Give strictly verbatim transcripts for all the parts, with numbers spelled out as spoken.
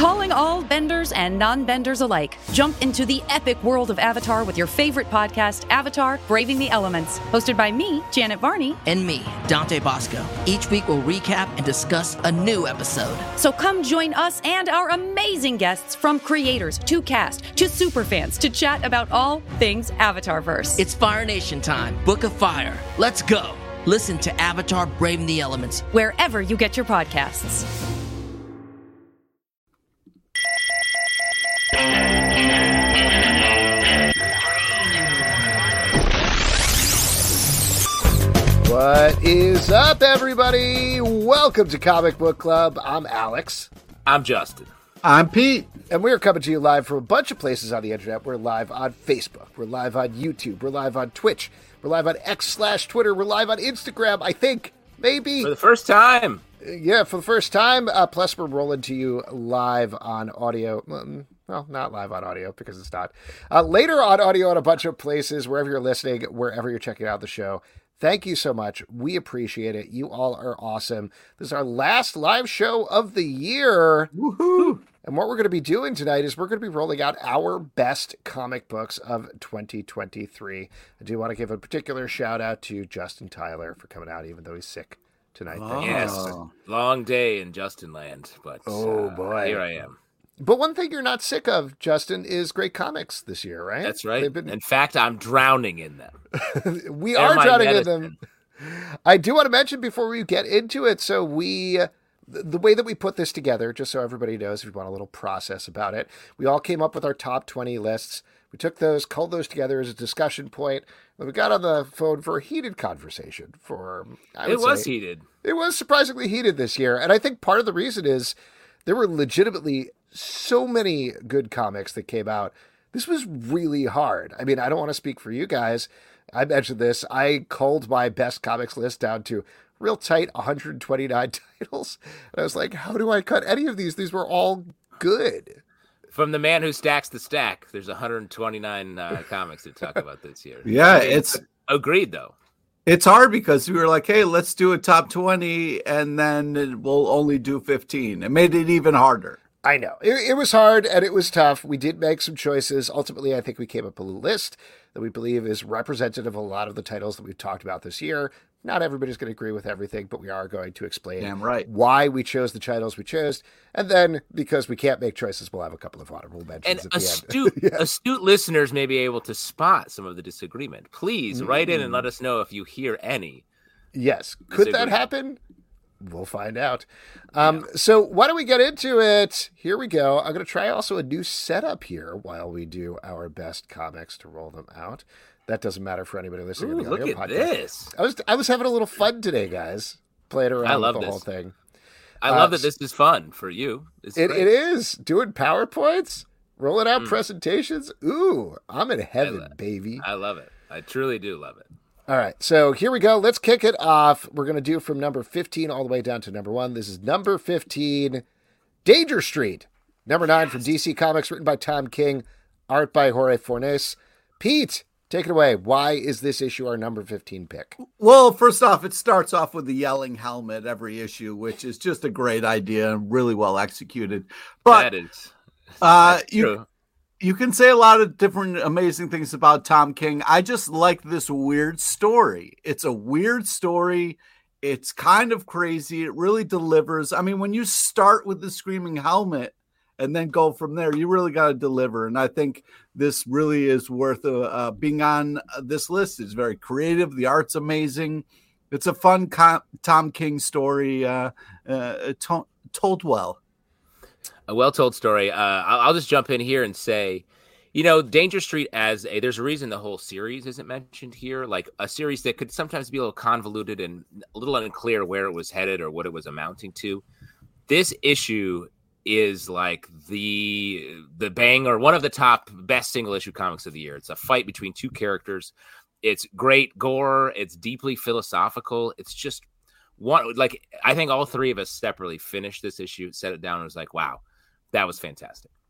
Calling all benders and non-benders alike. Jump into the epic world of Avatar with your favorite podcast, Avatar: Braving the Elements. Hosted by me, Janet Varney. And me, Dante Bosco. Each week we'll recap and discuss a new episode. So come join us and our amazing guests, from creators to cast to superfans, to chat about all things Avatarverse. It's Fire Nation time. Book of Fire. Let's go. Listen to Avatar: Braving the Elements wherever you get your podcasts. What is up, everybody? Welcome to Comic Book Club. I'm Alex. I'm Justin. I'm Pete. And we're coming to you live from a bunch of places on the internet. We're live on Facebook. We're live on YouTube. We're live on Twitch. We're live on X slash Twitter. We're live on Instagram, I think. Maybe. For the first time. Yeah, for the first time. Uh, plus, we're rolling to you live on audio. Well, not live on audio, because it's not. Uh, later on audio in a bunch of places, wherever you're listening, wherever you're checking out the show. Thank you so much. We appreciate it. You all are awesome. This is our last live show of the year. Woohoo! And what we're going to be doing tonight is we're going to be rolling out our best comic books of twenty twenty-three. I do want to give a particular shout out to Justin Tyler for coming out, even though he's sick tonight. Oh. Yes, long day in Justin land, but oh uh, boy, here I am. But one thing you're not sick of, Justin, is great comics this year, right? That's right. Been... In fact, I'm drowning in them. we They're are drowning medicine. in them. I do want to mention before we get into it, so we... The way that we put this together, just so everybody knows, if you want a little process about it, we all came up with our top twenty lists. We took those, culled those together as a discussion point, and we got on the phone for a heated conversation. For I would It was say, heated. It was surprisingly heated this year, and I think part of the reason is there were legitimately so many good comics that came out. This was really hard. I mean, I don't want to speak for you guys. I mentioned this. I culled my best comics list down to real tight one hundred twenty-nine titles. And I was like, how do I cut any of these? These were all good. From the man who stacks the stack, there's one hundred twenty-nine uh, comics to talk about this year. Yeah, I mean, it's agreed, though. It's hard because we were like, hey, let's do a top twenty, and then we'll only do fifteen. It made it even harder. I know. It, it was hard and it was tough. We did make some choices. Ultimately, I think we came up with a list that we believe is representative of a lot of the titles that we've talked about this year. Not everybody's going to agree with everything, but we are going to explain Damn right. why we chose the titles we chose. And then, because we can't make choices, we'll have a couple of honorable mentions And at the astute, end. yeah. astute listeners may be able to spot some of the disagreement. Please mm-hmm. write in and let us know if you hear any. Yes. Could that happen? We'll find out. Um, yeah. So why don't we get into it? Here we go. I'm going to try also a new setup here while we do our best comics to roll them out. That doesn't matter for anybody listening Ooh, to the audio look at podcast. This. I was I was having a little fun today, guys. Playing around I love with the this. whole thing. I uh, love that this is fun for you. It's it, great. it is. Doing PowerPoints, rolling out Mm. presentations. Ooh, I'm in heaven, I lo- baby. I love it. I truly do love it. All right, so here we go. Let's kick it off. We're going to do from number fifteen all the way down to number one. This is number fifteen, Danger Street. Number nine yes. from D C Comics, written by Tom King, art by Jorge Fornes. Pete, take it away. Why is this issue our number fifteen pick? Well, first off, it starts off with the yelling helmet every issue, which is just a great idea and really well executed. But that is, uh, that's you. true. You can say a lot of different amazing things about Tom King. I just like this weird story. It's a weird story. It's kind of crazy. It really delivers. I mean, when you start with the screaming helmet and then go from there, you really got to deliver. And I think this really is worth uh, uh, being on this list. It's very creative. The art's amazing. It's a fun com- Tom King story uh, uh, to- told well. A well-told story. Uh, I'll, I'll just jump in here and say, you know, Danger Street as a, there's a reason the whole series isn't mentioned here. Like a series that could sometimes be a little convoluted and a little unclear where it was headed or what it was amounting to. This issue is like the, the bang or one of the top best single issue comics of the year. It's a fight between two characters. It's great gore. It's deeply philosophical. It's just one, like, I think all three of us separately finished this issue, set it down, and was like, wow, that was fantastic.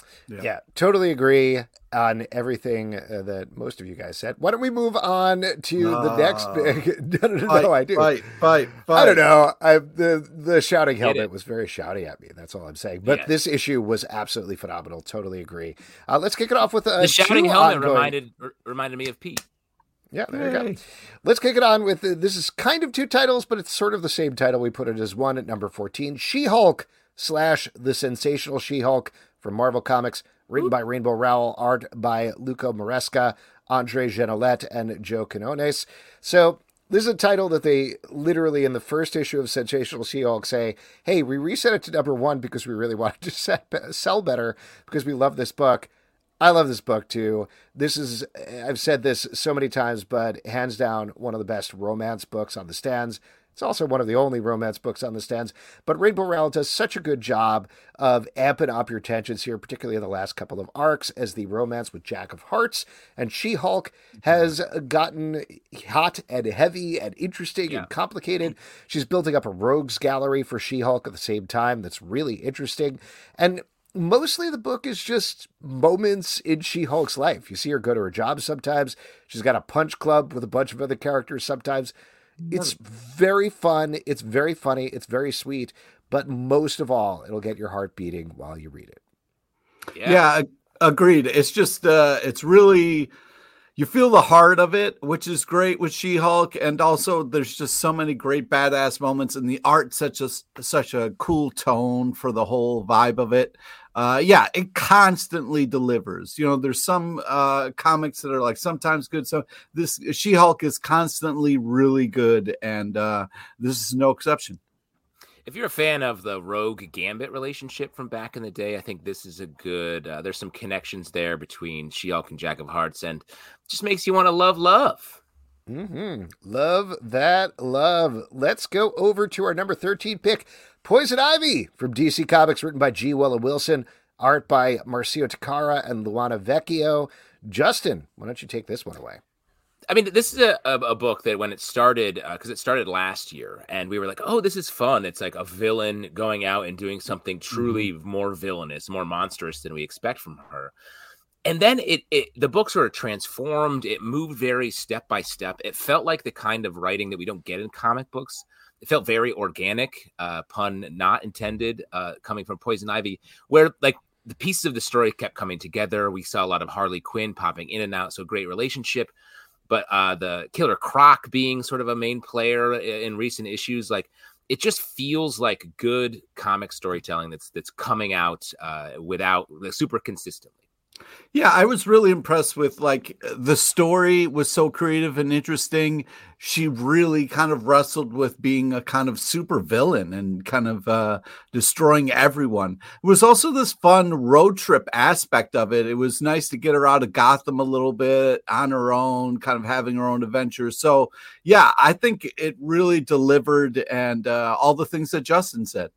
Yeah. yeah, totally agree on everything uh, that most of you guys said. Why don't we move on to uh, the next big? no, no, no, fight, no, I do. Fight, fight, fight. I don't know. I, the the shouting helmet was very shouty at me. That's all I'm saying. But yes. this issue was absolutely phenomenal. Totally agree. Uh, let's kick it off with uh, the shouting helmet ongoing... reminded r- reminded me of Pete. Yeah, there you go. Let's kick it on with uh, this is kind of two titles, but it's sort of the same title. We put it as one at number fourteen. She-Hulk slash the Sensational She-Hulk from Marvel Comics, written by Rainbow Rowell, art by Luca Maresca, Andre Genolette, and Joe Quinones. So this is a title that they literally in the first issue of Sensational She-Hulk say, hey, we reset it to number one because we really wanted to set, sell better because we love this book. I love this book too. This is, I've said this so many times, but hands down, one of the best romance books on the stands. It's also one of the only romance books on the stands, but Rainbow Rowell does such a good job of amping up your tensions here, particularly in the last couple of arcs as the romance with Jack of Hearts and She-Hulk has gotten hot and heavy and interesting yeah. and complicated. She's building up a rogues gallery for She-Hulk at the same time. That's really interesting. And mostly the book is just moments in She-Hulk's life. You see her go to her job sometimes. She's got a punch club with a bunch of other characters sometimes. It's very fun. It's very funny. It's very sweet. But most of all, it'll get your heart beating while you read it. Yeah, yeah agreed. It's just, uh, it's really, you feel the heart of it, which is great with She-Hulk. And also there's just so many great badass moments and the art, such a, such a cool tone for the whole vibe of it. Uh, yeah, it constantly delivers. You know, there's some uh, comics that are like sometimes good. So this She-Hulk is constantly really good. And uh, this is no exception. If you're a fan of the Rogue Gambit relationship from back in the day, I think this is a good, uh, there's some connections there between She-Hulk and Jack of Hearts and just makes you want to love love. Mm-hmm. Love that love. Let's go over to our number thirteen pick, Poison Ivy from D C Comics, written by G. Willow Wilson, art by Marcio Takara and Luana Vecchio. Justin, why don't you take this one away? I mean, this is a, a, a book that when it started, because uh, it started last year, and we were like, oh, this is fun. It's like a villain going out and doing something truly mm-hmm. more villainous, more monstrous than we expect from her. And then it, it, the book sort of transformed. It moved very step by step. It felt like the kind of writing that we don't get in comic books. It felt very organic, uh, pun not intended, uh, coming from Poison Ivy, where like the pieces of the story kept coming together. We saw a lot of Harley Quinn popping in and out. So great relationship. But uh, the Killer Croc being sort of a main player in recent issues, like it just feels like good comic storytelling that's that's coming out uh, without like, super consistently. Yeah, I was really impressed with like the story was so creative and interesting. She really kind of wrestled with being a kind of super villain and kind of uh, destroying everyone. It was also this fun road trip aspect of it. It was nice to get her out of Gotham a little bit on her own, kind of having her own adventures. So yeah, I think it really delivered and uh, all the things that Justin said.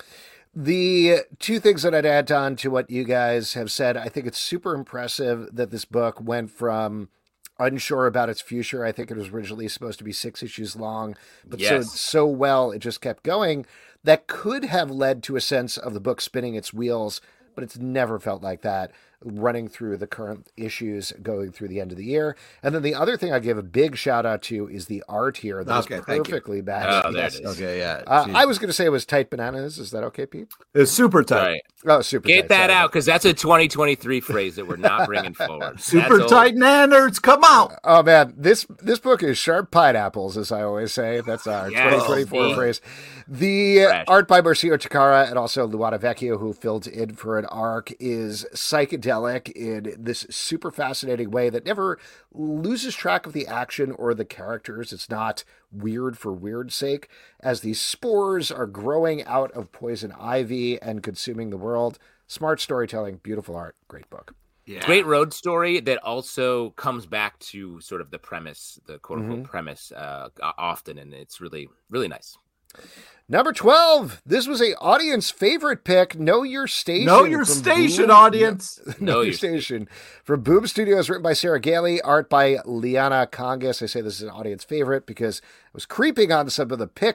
The two things that I'd add on to what you guys have said, I think it's super impressive that this book went from unsure about its future. I think it was originally supposed to be six issues long, but yes. so so well, it just kept going. That could have led to a sense of the book spinning its wheels, but it's never felt like that running through the current issues going through the end of the year. And then the other thing I give a big shout out to is the art here. That okay, is perfectly bad. Oh, there it is. Okay, yeah. Uh, I was going to say it was tight bananas. Is that okay, Pete? It's super tight. Right. Oh, super Get tight. that Sorry. out because that's a twenty twenty-three phrase that we're not bringing forward. Super that's tight nanners, come out. Oh, man. This this book is sharp pineapples, as I always say. That's our yes, twenty twenty-four oh, phrase. The Fresh. art by Marcio Takara and also Luana Vecchio, who filled in for an arc, is psychedelic in this super fascinating way that never loses track of the action or the characters. It's not weird for weird's sake, as these spores are growing out of Poison Ivy and consuming the world. Smart storytelling, beautiful art, great book. Yeah. Great road story that also comes back to sort of the premise, the quote unquote mm-hmm. premise uh, often, and it's really, really nice. Number twelve. This was a audience favorite pick. Know Your Station. Know Your Station, Boom. Audience. Know, know Your Station. From Boom Studios, written by Sarah Gailey, art by Liana Congas. I say this is an audience favorite because I was creeping on some of the picks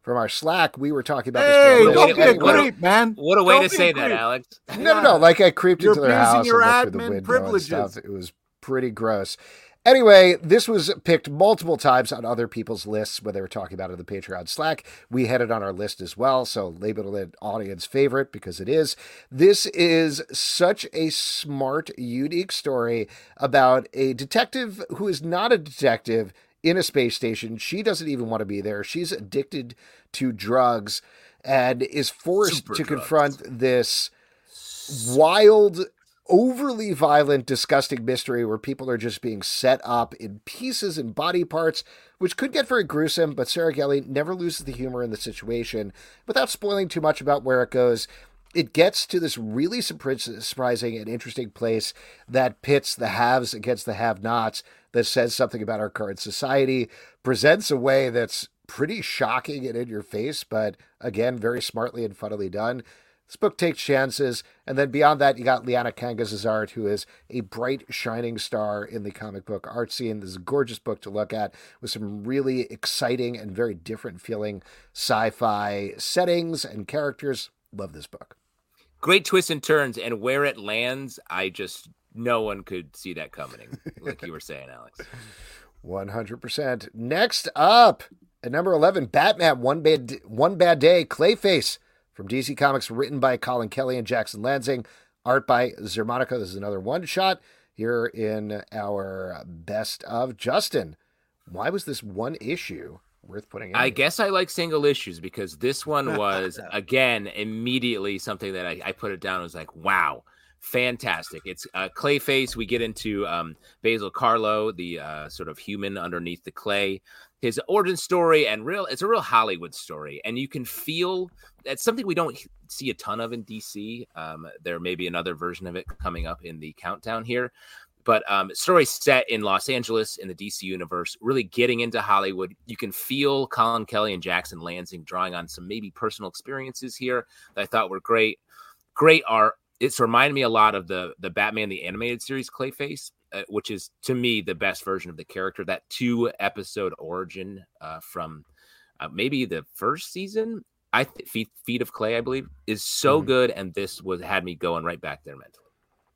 from our Slack, we were talking about Hey, this. don't Wait, be a wait, what a- creep, man. What a way Don't to be say a that, creep. Alex. No, no, no. Like I creeped You're into their abusing house your and looked through the admin window privileges. and stuff. It was pretty gross. Anyway, this was picked multiple times on other people's lists when they were talking about it in the Patreon Slack. We had it on our list as well, so labeled it audience favorite because it is. This is such a smart, unique story about a detective who is not a detective in a space station. She doesn't even want to be there. She's addicted to drugs and is forced Super to drugs. confront this wild, overly violent, disgusting mystery where people are just being set up in pieces and body parts, which could get very gruesome, but Sarah Gelly never loses the humor in the situation. Without spoiling too much about where it goes, it gets to this really surprising and interesting place that pits the haves against the have-nots, that says something about our current society, presents a way that's pretty shocking and in your face, but again, very smartly and funnily done. This book takes chances. And then beyond that, you got Liana Kangas' art, who is a bright, shining star in the comic book art scene. This is a gorgeous book to look at with some really exciting and very different feeling sci-fi settings and characters. Love this book. Great twists and turns, and where it lands, I just, no one could see that coming, like you were saying, Alex. one hundred percent. Next up, at number eleven, Batman, One Bad, One Bad Day, Clayface. From D C Comics, written by Colin Kelly and Jackson Lansing, art by Zermanica. This is another one-shot here in our best of. Justin, why was this one issue worth putting in? I guess I like single issues because this one was, again, immediately something that I, I put it down. I was like, wow, fantastic. It's uh, Clayface. We get into um, Basil Carlo, the uh, sort of human underneath the clay. His origin story and real, it's a real Hollywood story. And you can feel that's something we don't see a ton of in D C. Um, there may be another version of it coming up in the countdown here. But um, story set in Los Angeles in the D C universe, really getting into Hollywood. You can feel Colin Kelly and Jackson Lansing drawing on some maybe personal experiences here that I thought were great. Great art. It's reminded me a lot of the, the Batman, the animated series Clayface, uh, which is, to me, the best version of the character. That two-episode origin uh, from uh, maybe the first season, I th- Feet, Feet of Clay, I believe, is so mm-hmm. good, and this was had me going right back there mentally.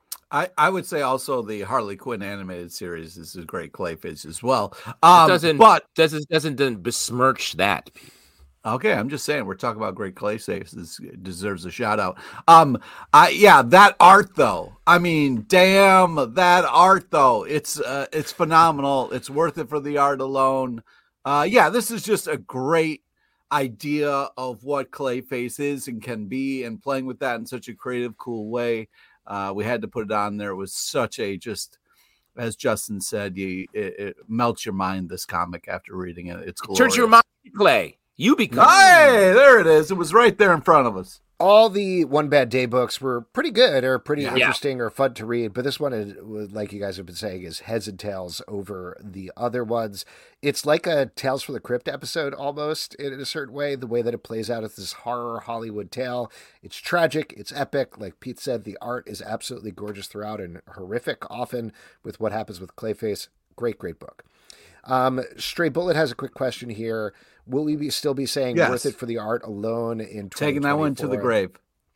I, I would say also the Harley Quinn animated series is a great Clayface as well. Um, it doesn't, but doesn't, doesn't doesn't besmirch that. Okay, I'm just saying we're talking about great Clayfaces. It deserves a shout out. Um, I yeah, that art though. I mean, damn, that art though. It's uh, it's phenomenal. It's worth it for the art alone. Uh, yeah, this is just a great idea of what Clayface is and can be, and playing with that in such a creative, cool way. Uh, we had to put it on there. It was such a just, as Justin said, you it, it melts your mind. This comic after reading it, it's glorious. Turns your mind to Clay. You become. Hey, there it is. It was right there in front of us. All the One Bad Day books were pretty good or pretty Yeah. interesting or fun to read, but this one, is, like you guys have been saying, is heads and tails over the other ones. It's like a Tales from the Crypt episode almost in a certain way. The way that it plays out is this horror Hollywood tale. It's tragic. It's epic. Like Pete said, the art is absolutely gorgeous throughout and horrific often with what happens with Clayface. Great, great book. Um, Stray Bullet has a quick question here. Will we be still be saying yes. worth it for the art alone in taking that one to the grave?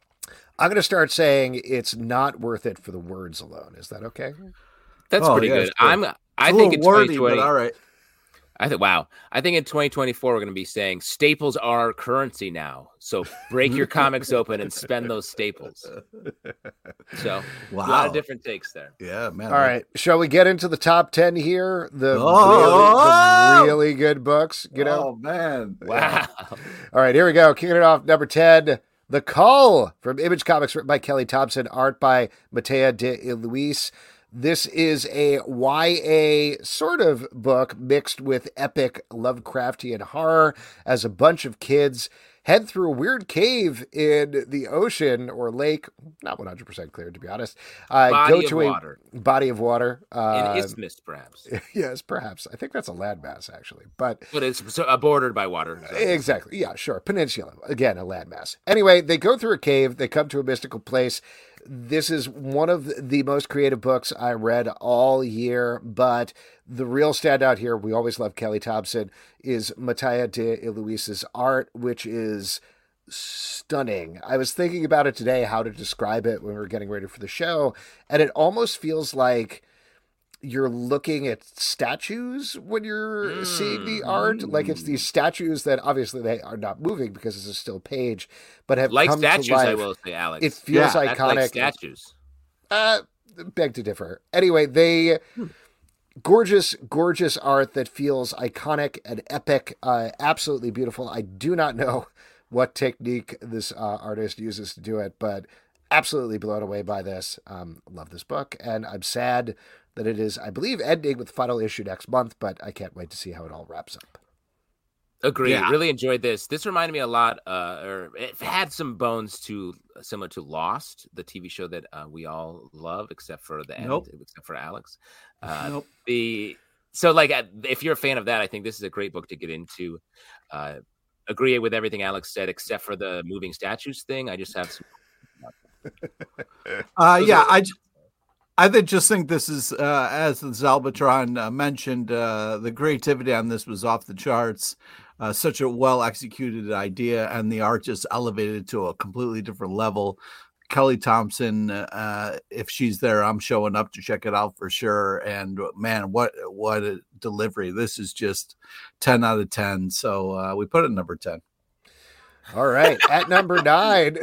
I'm going to start saying it's not worth it for the words alone. Is that okay? That's oh, pretty yeah, good. good. I'm. It's I a think in wordy, twenty twenty. but all right. I think. Wow. I think in twenty twenty-four we're going to be saying staples are currency now. So break your comics open and spend those staples. So wow. a lot of different takes there. Yeah, man. All right. Shall we get into the top ten here? The, oh! really, the really good books, you know? Oh, man. Wow. All right, here we go. Kicking it off, number ten, The Cull from Image Comics, written by Kelly Thompson, art by Matea de Luis. This is a Y A sort of book mixed with epic Lovecraftian horror as a bunch of kids head through a weird cave in the ocean or lake, not one hundred percent clear, to be honest. Uh, body go of to water. a body of water. Uh, An isthmus, perhaps. Yes, perhaps. I think that's a landmass, actually. But, but it's so, uh, bordered by water. So. Exactly. Yeah, sure. Peninsula. Again, a landmass. Anyway, they go through a cave. They come to a mystical place. This is one of the most creative books I read all year, but the real standout here, we always love Kelly Thompson, is Mattia de Iluisa's art, which is stunning. I was thinking about it today, how to describe it when we were getting ready for the show, and it almost feels like you're looking at statues when you're mm. seeing the art. Like it's these statues that obviously they are not moving because it's a still page, but have like come statues, to life. I will say, Alex. It feels yeah, iconic. Like statues. Uh, beg to differ. Anyway, they hmm. gorgeous, gorgeous art that feels iconic and epic. Uh, absolutely beautiful. I do not know what technique this uh, artist uses to do it, but absolutely blown away by this. Um, love this book, and I'm sad that it is, I believe, ending with the final issue next month, but I can't wait to see how it all wraps up. Agree. Yeah. Really enjoyed this. This reminded me a lot, uh, or it had some bones to similar to Lost, the T V show that uh, we all love, except for the end, nope. except for Alex. Uh, nope. The so like if you're a fan of that, I think this is a great book to get into. Uh, agree with everything Alex said, except for the moving statues thing. I just have some. uh, yeah, I. I think, just think this is, uh, as Zalbatron uh, mentioned, uh, the creativity on this was off the charts. Uh, such a well-executed idea, and the art just elevated to a completely different level. Kelly Thompson, uh, if she's there, I'm showing up to check it out for sure. And man, what what a delivery. This is just ten out of ten. So uh, we put it number ten. All right. At number nine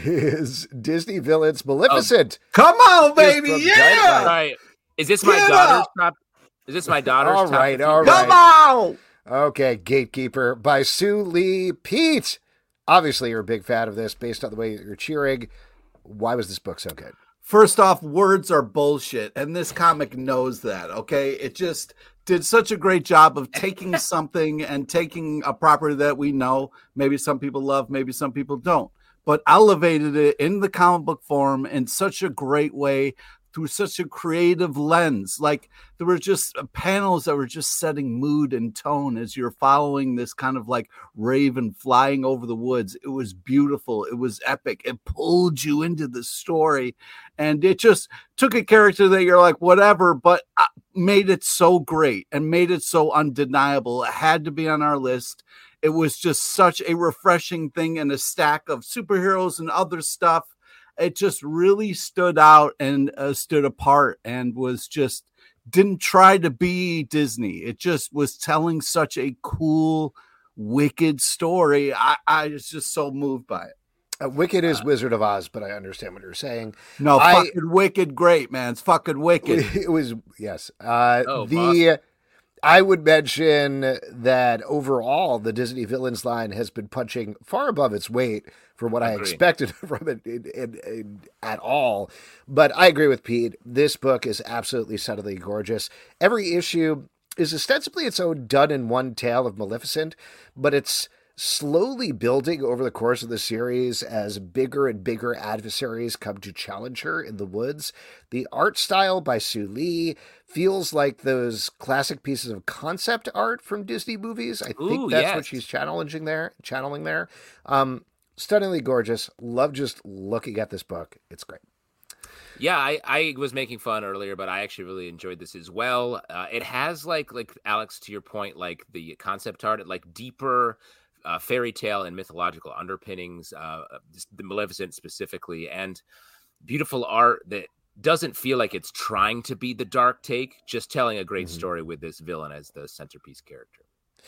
is Disney Villains Maleficent. Oh, come on, baby. Yeah. All right. Is this my Get daughter's up. top? Is this my daughter's all top? Right, all right. Come on. Okay. Gatekeeper by Sue Lee. Pete, obviously you're a big fan of this based on the way you're cheering. Why was this book so good? First off, words are bullshit, and this comic knows that, okay? It just did such a great job of taking something and taking a property that we know, maybe some people love, maybe some people don't, but elevated it in the comic book form in such a great way through such a creative lens. Like there were just panels that were just setting mood and tone as you're following this kind of like raven flying over the woods. It was beautiful. It was epic. It pulled you into the story, and it just took a character that you're like, whatever, but made it so great and made it so undeniable. It had to be on our list. It was just such a refreshing thing in a stack of superheroes and other stuff. It just really stood out and uh, stood apart and was just didn't try to be Disney. It just was telling such a cool, wicked story. I, I was just so moved by it. Uh, Wicked is uh, Wizard of Oz, but I understand what you're saying. No, I, fucking Wicked, great, man. It's fucking wicked. It was, yes. Uh, oh, the awesome. I would mention that overall, the Disney Villains line has been punching far above its weight for what I, I expected from it in, in, in, at all. But I agree with Pete. This book is absolutely subtly gorgeous. Every issue is ostensibly its own done-in-one tale of Maleficent, but it's slowly building over the course of the series as bigger and bigger adversaries come to challenge her in the woods. The art style by Sue Lee feels like those classic pieces of concept art from Disney movies. I think Ooh, that's yes. what she's channeling there. Channeling there. Um, stunningly gorgeous. Love just looking at this book. It's great. Yeah, I, I was making fun earlier, but I actually really enjoyed this as well. Uh, it has like like Alex, to your point, like the concept art, like deeper Uh, fairy tale and mythological underpinnings, uh, the Maleficent specifically, and beautiful art that doesn't feel like it's trying to be the dark take, just telling a great mm-hmm. story with this villain as the centerpiece character.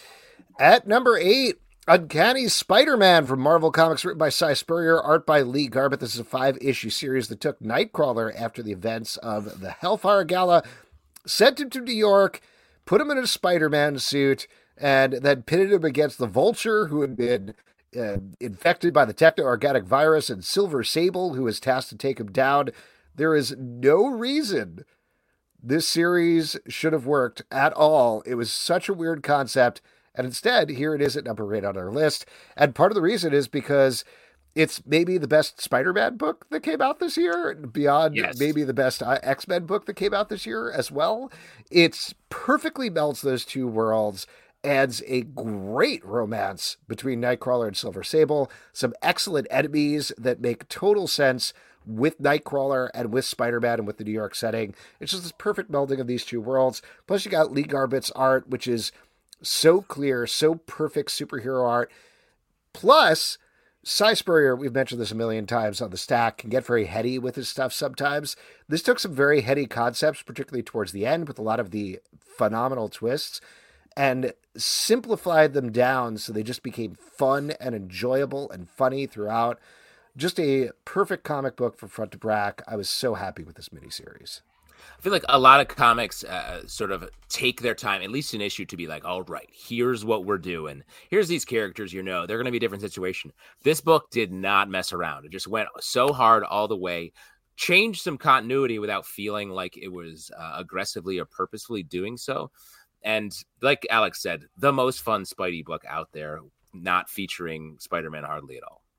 At number eight, Uncanny Spider-Man from Marvel Comics, written by Cy Spurrier, art by Lee Garbett. This is a five-issue series that took Nightcrawler after the events of the Hellfire Gala, sent him to New York, put him in a Spider-Man suit, and then pitted him against the Vulture, who had been uh, infected by the techno-organic virus, and Silver Sable, who was tasked to take him down. There is no reason this series should have worked at all. It was such a weird concept, and instead, here it is at number eight on our list. And part of the reason is because it's maybe the best Spider-Man book that came out this year, beyond yes. maybe the best X-Men book that came out this year as well. It's perfectly melts those two worlds, adds a great romance between Nightcrawler and Silver Sable, some excellent enemies that make total sense with Nightcrawler and with Spider-Man and with the New York setting. It's just this perfect melding of these two worlds. Plus you got Lee Garbutt's art, which is so clear, so perfect superhero art. Plus, Si Spurrier, we've mentioned this a million times on the stack, can get very heady with his stuff sometimes. This took some very heady concepts, particularly towards the end, with a lot of the phenomenal twists, and simplified them down so they just became fun and enjoyable and funny throughout. Just a perfect comic book from front to back. I was so happy with this miniseries. I feel like a lot of comics uh, sort of take their time, at least an issue, to be like, all right, here's what we're doing. Here's these characters, you know, they're going to be a different situation. This book did not mess around. It just went so hard all the way, changed some continuity without feeling like it was uh, aggressively or purposefully doing so. And like Alex said, the most fun Spidey book out there, not featuring Spider-Man hardly at all.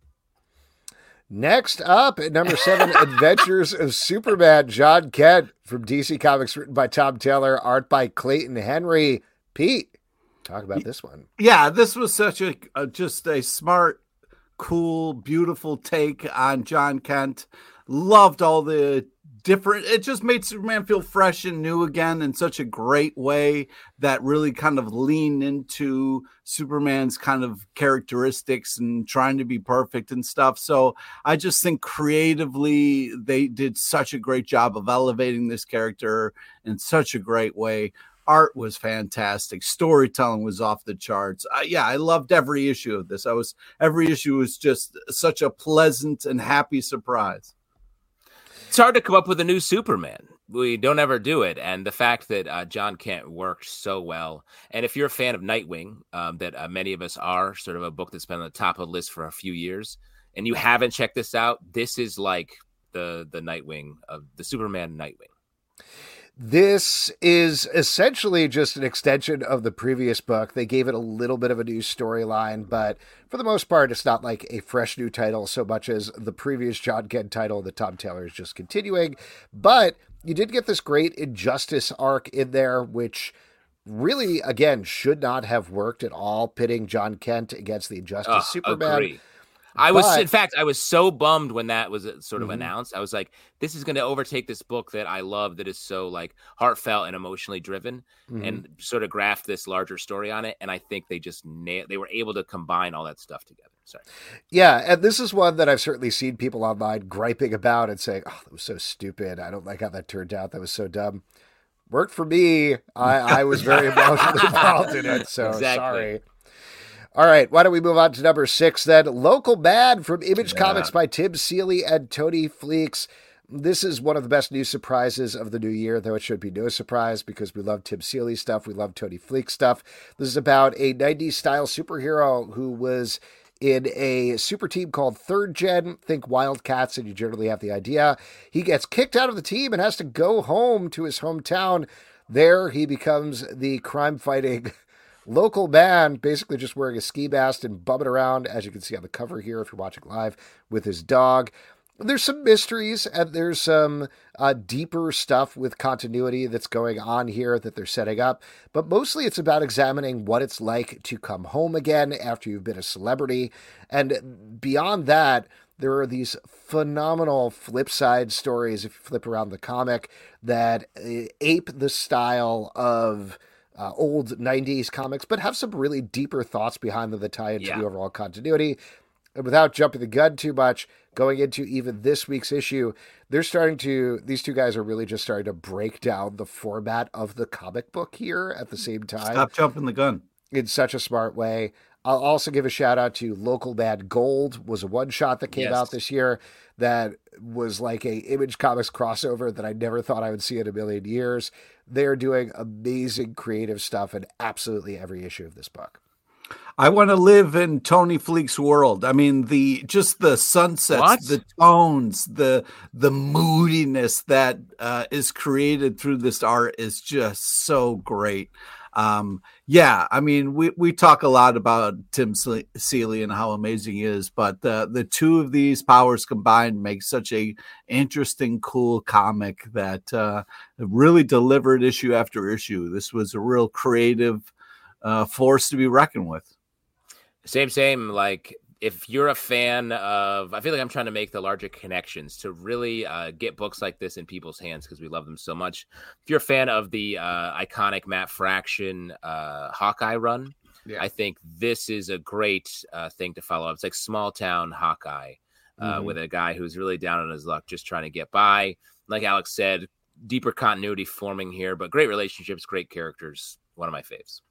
Next up at number seven, Adventures of Superman, John Kent from D C Comics, written by Tom Taylor, art by Clayton Henry. Pete, talk about this one. Yeah, this was such a, a just a smart, cool, beautiful take on John Kent. Loved all the different, it just made Superman feel fresh and new again in such a great way that really kind of leaned into Superman's kind of characteristics and trying to be perfect and stuff. So I just think creatively they did such a great job of elevating this character in such a great way. Art was fantastic. Storytelling was off the charts. Uh, yeah, I loved every issue of this. I was every issue was just such a pleasant and happy surprise. It's hard to come up with a new Superman. We don't ever do it. And the fact that uh, John Kent worked so well. And if you're a fan of Nightwing, um, that uh, many of us are, sort of a book that's been on the top of the list for a few years, and you haven't checked this out, this is like the, the Nightwing of the Superman Nightwing. This is essentially just an extension of the previous book. They gave it a little bit of a new storyline, but for the most part, it's not like a fresh new title so much as the previous John Kent title that Tom Taylor is just continuing. But you did get this great Injustice arc in there, which really, again, should not have worked at all, pitting John Kent against the Injustice Oh, Superman. agree. I was, But- in fact, I was so bummed when that was sort of Mhm. announced. I was like, this is going to overtake this book that I love, that is so like heartfelt and emotionally driven, Mhm. and sort of graft this larger story on it. And I think they just nailed, they were able to combine all that stuff together. Sorry. Yeah, and this is one that I've certainly seen people online griping about and saying, oh, that was so stupid. I don't like how that turned out. That was so dumb. Worked for me. I, I was very emotionally involved in it, so Exactly. sorry. All right, why don't we move on to number six then? Local Bad from Image Yeah. Comics by Tim Seeley and Tony Fleeks. This is one of the best news surprises of the new year, though it should be no surprise because we love Tim Seeley stuff. We love Tony Fleeks stuff. This is about a nineties style superhero who was in a super team called Third Gen. Think Wildcats, and you generally have the idea. He gets kicked out of the team and has to go home to his hometown. There he becomes the crime-fighting local man, basically just wearing a ski mask and bumming around, as you can see on the cover here if you're watching live, with his dog. There's some mysteries and there's some uh, deeper stuff with continuity that's going on here that they're setting up. But mostly it's about examining what it's like to come home again after you've been a celebrity. And beyond that, there are these phenomenal flip side stories, if you flip around the comic, that uh, ape the style of Uh, old nineties comics, but have some really deeper thoughts behind them that tie into Yeah. the overall continuity. And without jumping the gun too much, going into even this week's issue, they're starting to, these two guys are really just starting to break down the format of the comic book here at the same time Stop jumping the gun. in such a smart way. I'll also give a shout out to Local Bad Gold, was a one shot that came Yes. out this year that was like a Image Comics crossover that I never thought I would see in a million years. They're doing amazing creative stuff in absolutely every issue of this book. I want to live in Tony Fleek's world. I mean, the just the sunsets, What? the tones, the the moodiness that uh, is created through this art is just so great. Um, yeah, I mean, we, we talk a lot about Tim Se- Seeley and how amazing he is, but uh, the two of these powers combined make such a interesting, cool comic that uh, really delivered issue after issue. This was a real creative uh, force to be reckoned with. Same, same. Like if you're a fan of, I feel like I'm trying to make the larger connections to really uh, get books like this in people's hands because we love them so much. If you're a fan of the uh, iconic Matt Fraction uh, Hawkeye run, yeah. I think this is a great uh, thing to follow up. It's like small town Hawkeye uh, mm-hmm. with a guy who's really down on his luck, just trying to get by. Like Alex said, deeper continuity forming here, but great relationships, great characters. One of my faves.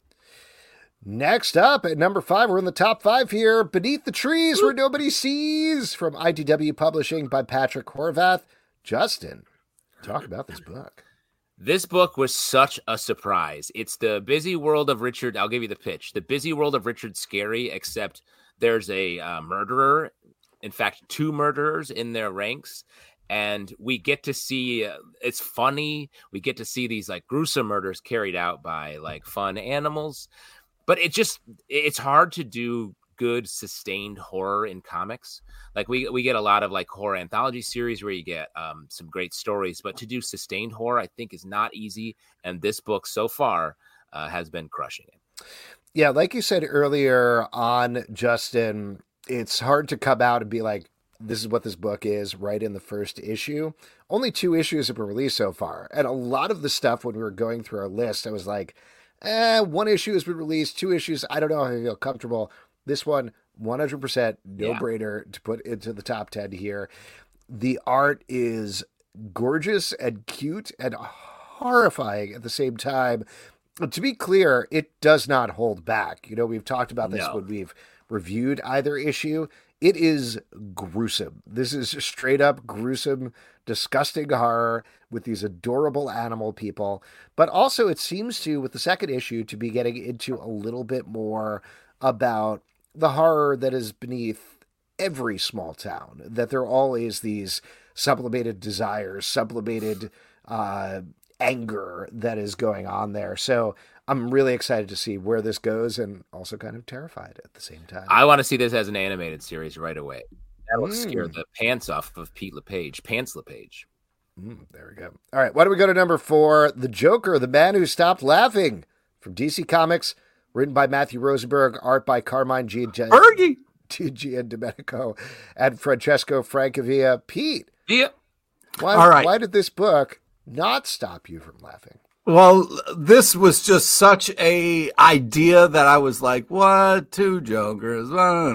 Next up at number five, we're in the top five here. Beneath the Trees Where Nobody Sees from I D W Publishing by Patrick Horvath. Justin, talk about this book. This book was such a surprise. It's the busy world of Richard. I'll give you the pitch. The busy world of Richard Scarry, except there's a uh, murderer. In fact, two murderers in their ranks. And we get to see, uh, it's funny. We get to see these like gruesome murders carried out by like fun animals. But it just, it's hard to do good sustained horror in comics. Like we, we get a lot of like horror anthology series where you get um, some great stories, but to do sustained horror, I think is not easy. And this book so far uh, has been crushing it. Yeah. Like you said earlier on, Justin, it's hard to come out and be like, this is what this book is right in the first issue. Only two issues have been released so far. And a lot of the stuff when we were going through our list, I was like, Eh, one issue has been released, two issues. I don't know if I feel comfortable. This one, one hundred percent no-brainer yeah. to put into the top ten here. The art is gorgeous and cute and horrifying at the same time. But to be clear, it does not hold back. You know, we've talked about this no. when we've reviewed either issue. It is gruesome. This is straight up gruesome, disgusting horror with these adorable animal people. But also it seems to, with the second issue, to be getting into a little bit more about the horror that is beneath every small town, that there are always these sublimated desires, sublimated uh, anger that is going on there. So I'm really excited to see where this goes and also kind of terrified at the same time. I want to see this as an animated series right away. That will mm. scare the pants off of Pete LePage. Pants LePage. Mm, there we go. All right, why don't we go to number four? The Joker, the Man Who Stopped Laughing from D C Comics, written by Matthew Rosenberg, art by Carmine Gian, Gian Domenico, and Francesco Francavilla. Pete, yeah. why, All right. why did this book not stop you from laughing? Well, this was just such a idea that I was like, what? Two Jokers?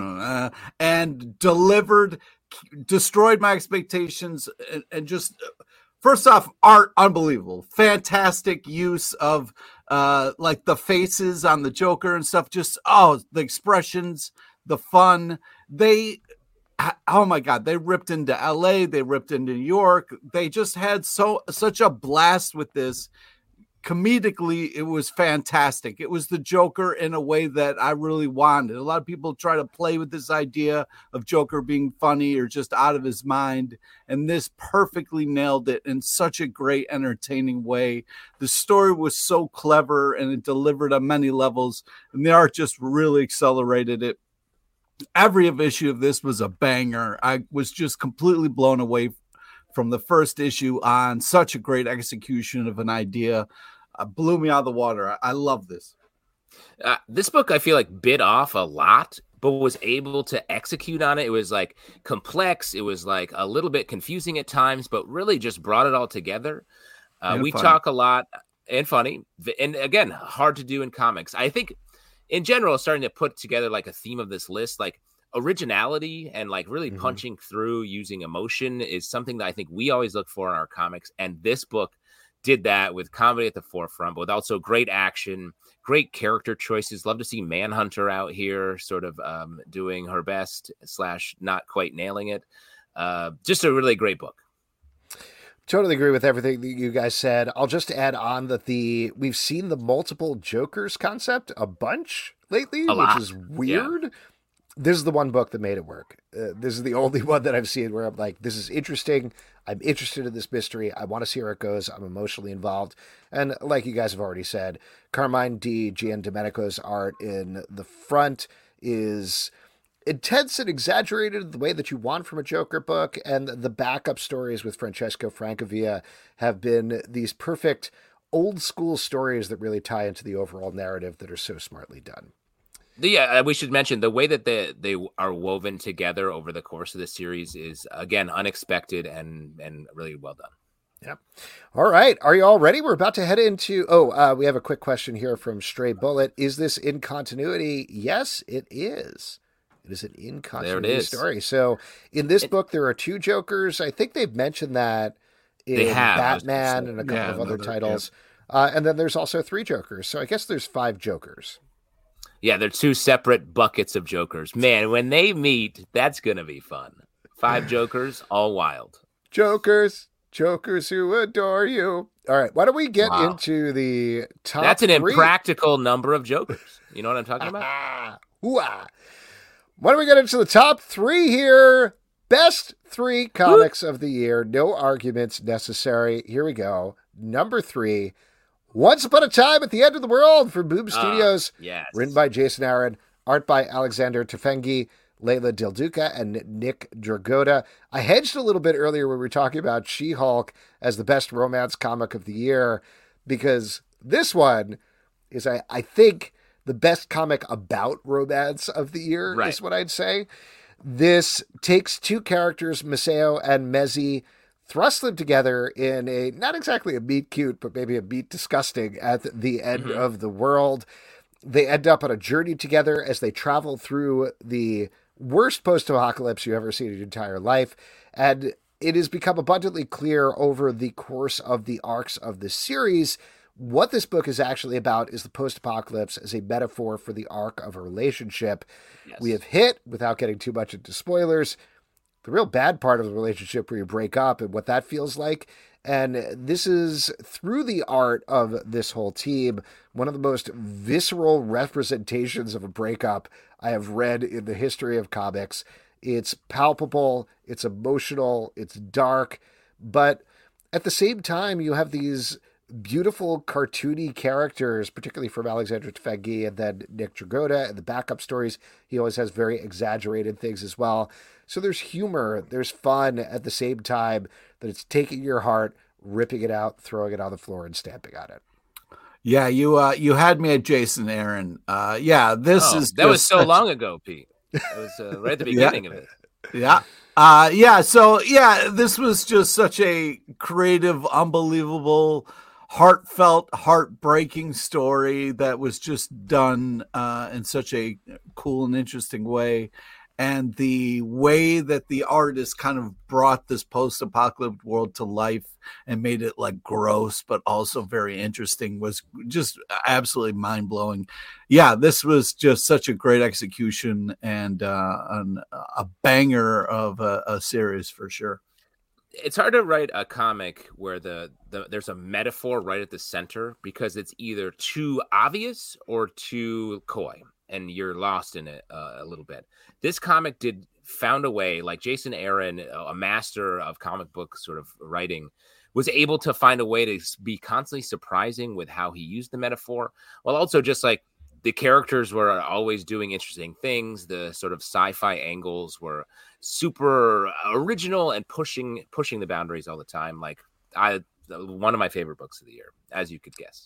And delivered, destroyed my expectations. And, and just, first off, art, unbelievable. Fantastic use of uh, like the faces on the Joker and stuff. Just, oh, the expressions, the fun. They, oh my God, they ripped into L A. They ripped into New York. They just had so such a blast with this. Comedically, it was fantastic. It was the Joker in a way that I really wanted. A lot of people try to play with this idea of Joker being funny or just out of his mind, and this perfectly nailed it in such a great, entertaining way. The story was so clever, and it delivered on many levels, and the art just really accelerated it. Every issue of this was a banger. I was just completely blown away from the first issue on. Such a great execution of an idea. Uh, blew me out of the water. I, I love this. Uh, this book, I feel like, bit off a lot, but was able to execute on it. It was like complex. It was like a little bit confusing at times, but really just brought it all together. Uh, we funny. talk a lot and funny. And again, hard to do in comics. I think in general, starting to put together like a theme of this list, like originality and like really mm-hmm. punching through using emotion is something that I think we always look for in our comics. And this book did that with comedy at the forefront, but with also great action, great character choices. Love to see Manhunter out here sort of um, doing her best slash not quite nailing it. Uh, just a really great book. Totally agree with everything that you guys said. I'll just add on that the we've seen the multiple Jokers concept a bunch lately, a which lot. is weird. Yeah. This is the one book that made it work. Uh, this is the only one that I've seen where I'm like, this is interesting. I'm interested in this mystery. I want to see where it goes. I'm emotionally involved. And like you guys have already said, Carmine D. Giandomenico's art in the front is intense and exaggerated the way that you want from a Joker book. And the backup stories with Francesco Francavilla have been these perfect old school stories that really tie into the overall narrative that are so smartly done. The, yeah, we should mention the way that they they are woven together over the course of the series is again unexpected and and really well done. Yep. All right. Are you all ready? We're about to head into. Oh, uh, we have a quick question here from Stray Bullet. Is this in continuity? Yes, it is. It is an in continuity story. So in this it, book, there are two Jokers. I think they've mentioned that in they have. Batman and a couple yeah, of other another, titles. Yeah. Uh, and then there's also three Jokers. So I guess there's five Jokers. Yeah, they're two separate buckets of Jokers. Man, when they meet, that's going to be fun. Five Jokers, all wild. Jokers, Jokers who adore you. All right, why don't we get wow. into the top That's an three? Impractical number of Jokers. You know what I'm talking about? Why don't we get into the top three here? Best three comics Woo. Of the year. No arguments necessary. Here we go. Number three. Once Upon a Time at the End of the World from Boom Studios. Uh, yes. Written by Jason Aaron. Art by Alexander Tefenkgi, Leila Del Duca, and Nick Dragotta. I hedged a little bit earlier when we were talking about She-Hulk as the best romance comic of the year, because this one is, I, I think, the best comic about romance of the year, right. is what I'd say. This takes two characters, Maseo and Mezzi, thrust them together in a, not exactly a meet cute, but maybe a meet disgusting at the end mm-hmm. of the world. They end up on a journey together as they travel through the worst post-apocalypse you ever seen in your entire life. And it has become abundantly clear over the course of the arcs of the series what this book is actually about is the post-apocalypse as a metaphor for the arc of a relationship. Yes. We have hit, without getting too much into spoilers, the real bad part of the relationship where you break up and what that feels like. And this is, through the art of this whole team, one of the most visceral representations of a breakup I have read in the history of comics. It's palpable, it's emotional, it's dark, but at the same time, you have these beautiful cartoony characters, particularly from Alexander Tefenkgi and then Nick Dragotta, and the backup stories. He always has very exaggerated things as well. So there's humor, there's fun at the same time that it's taking your heart, ripping it out, throwing it on the floor, and stamping on it. Yeah, you uh, you had me at Jason Aaron. Uh, yeah, this oh, is that was so such... long ago, Pete. It was uh, right at the beginning yeah. of it. Yeah. Uh, yeah. So yeah, this was just such a creative, unbelievable, heartfelt, heartbreaking story that was just done uh, in such a cool and interesting way. And the way that the artist kind of brought this post-apocalyptic world to life and made it like gross, but also very interesting was just absolutely mind-blowing. Yeah, this was just such a great execution and uh, an, a banger of a, a series for sure. It's hard to write a comic where the, the there's a metaphor right at the center because it's either too obvious or too coy. And you're lost in it uh, a little bit. This comic did found a way, like Jason Aaron, a master of comic book sort of writing, was able to find a way to be constantly surprising with how he used the metaphor, while also just like the characters were always doing interesting things. The sort of sci-fi angles were super original and pushing pushing the boundaries all the time. Like I, one of my favorite books of the year, as you could guess.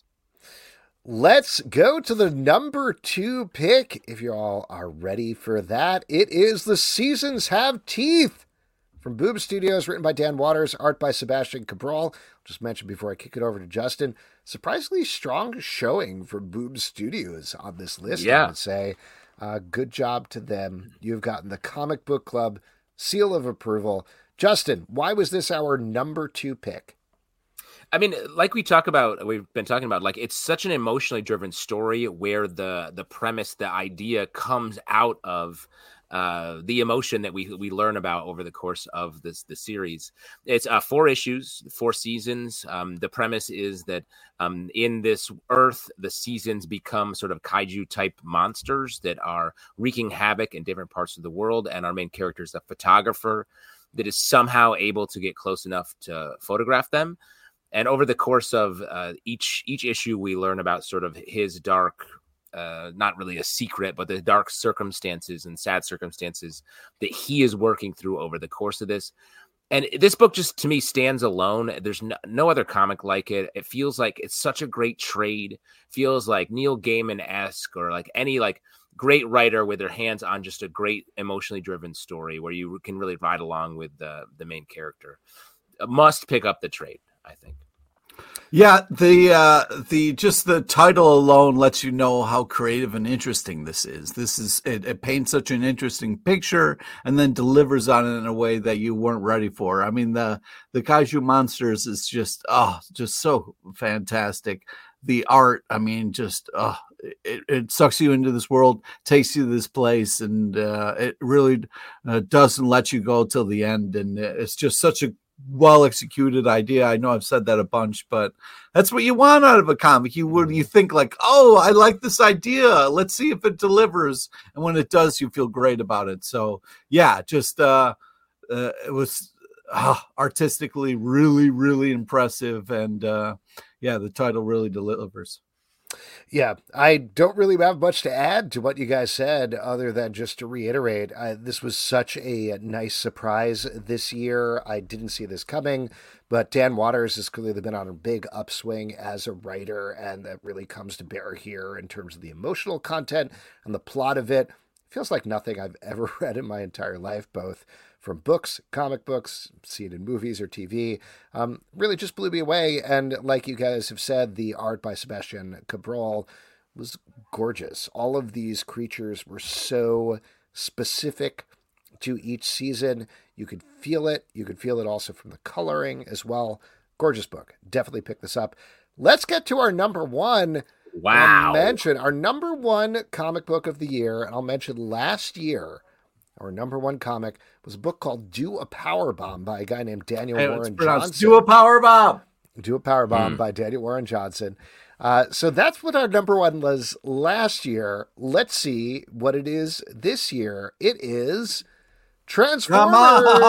Let's go to the number two pick. If you all are ready for that, it is The Seasons Have Teeth from Boom Studios, written by Dan Waters, art by Sebastian Cabral. Just mentioned before I kick it over to Justin, surprisingly strong showing from Boom Studios on this list. Yeah. I would say, uh, good job to them. You've gotten the Comic Book Club seal of approval. Justin, why was this our number two pick? I mean, like we talk about, we've been talking about, like it's such an emotionally driven story where the the premise, the idea comes out of uh, the emotion that we we learn about over the course of this the series. It's uh, four issues, four seasons. Um, the premise is that um, in this Earth, the seasons become sort of kaiju type monsters that are wreaking havoc in different parts of the world, and our main character is a photographer that is somehow able to get close enough to photograph them. And over the course of uh, each each issue, we learn about sort of his dark, uh, not really a secret, but the dark circumstances and sad circumstances that he is working through over the course of this. And this book just, to me, stands alone. There's no, no other comic like it. It feels like it's such a great trade. Feels like Neil Gaiman-esque or like any like great writer with their hands on just a great emotionally driven story where you can really ride along with the the main character. A must pick up the trade, I think. Yeah, the uh, the just the title alone lets you know how creative and interesting this is. This is it, it paints such an interesting picture and then delivers on it in a way that you weren't ready for. I mean, the the Kaiju Monsters is just oh, just so fantastic. The art, I mean, just oh, it, it sucks you into this world, takes you to this place, and uh, it really uh, doesn't let you go till the end. And it's just such a well executed idea. I know I've said that a bunch, but that's what you want out of a comic. You would you think like, oh, I like this idea. Let's see if it delivers. And when it does, you feel great about it. So yeah, just uh, uh it was uh, artistically really, really impressive. And uh, yeah, the title really delivers. Yeah, I don't really have much to add to what you guys said other than just to reiterate, I, this was such a nice surprise this year. I didn't see this coming, but Dan Watters has clearly been on a big upswing as a writer, and that really comes to bear here in terms of the emotional content and the plot of it. It feels like nothing I've ever read in my entire life, both from books, comic books, seen in movies or T V, um, really just blew me away. And like you guys have said, the art by Sebastian Cabral was gorgeous. All of these creatures were so specific to each season. You could feel it. You could feel it also from the coloring as well. Gorgeous book. Definitely pick this up. Let's get to our number one. Wow. I'll mention our number one comic book of the year. And I'll mention last year, our number one comic was a book called Do a Power Bomb by a guy named Daniel Hey, Warren Johnson. Do a Power Bomb. Do a Power Bomb Mm. by Daniel Warren Johnson. Uh, so that's what our number one was last year. Let's see what it is this year. It is Transformers Come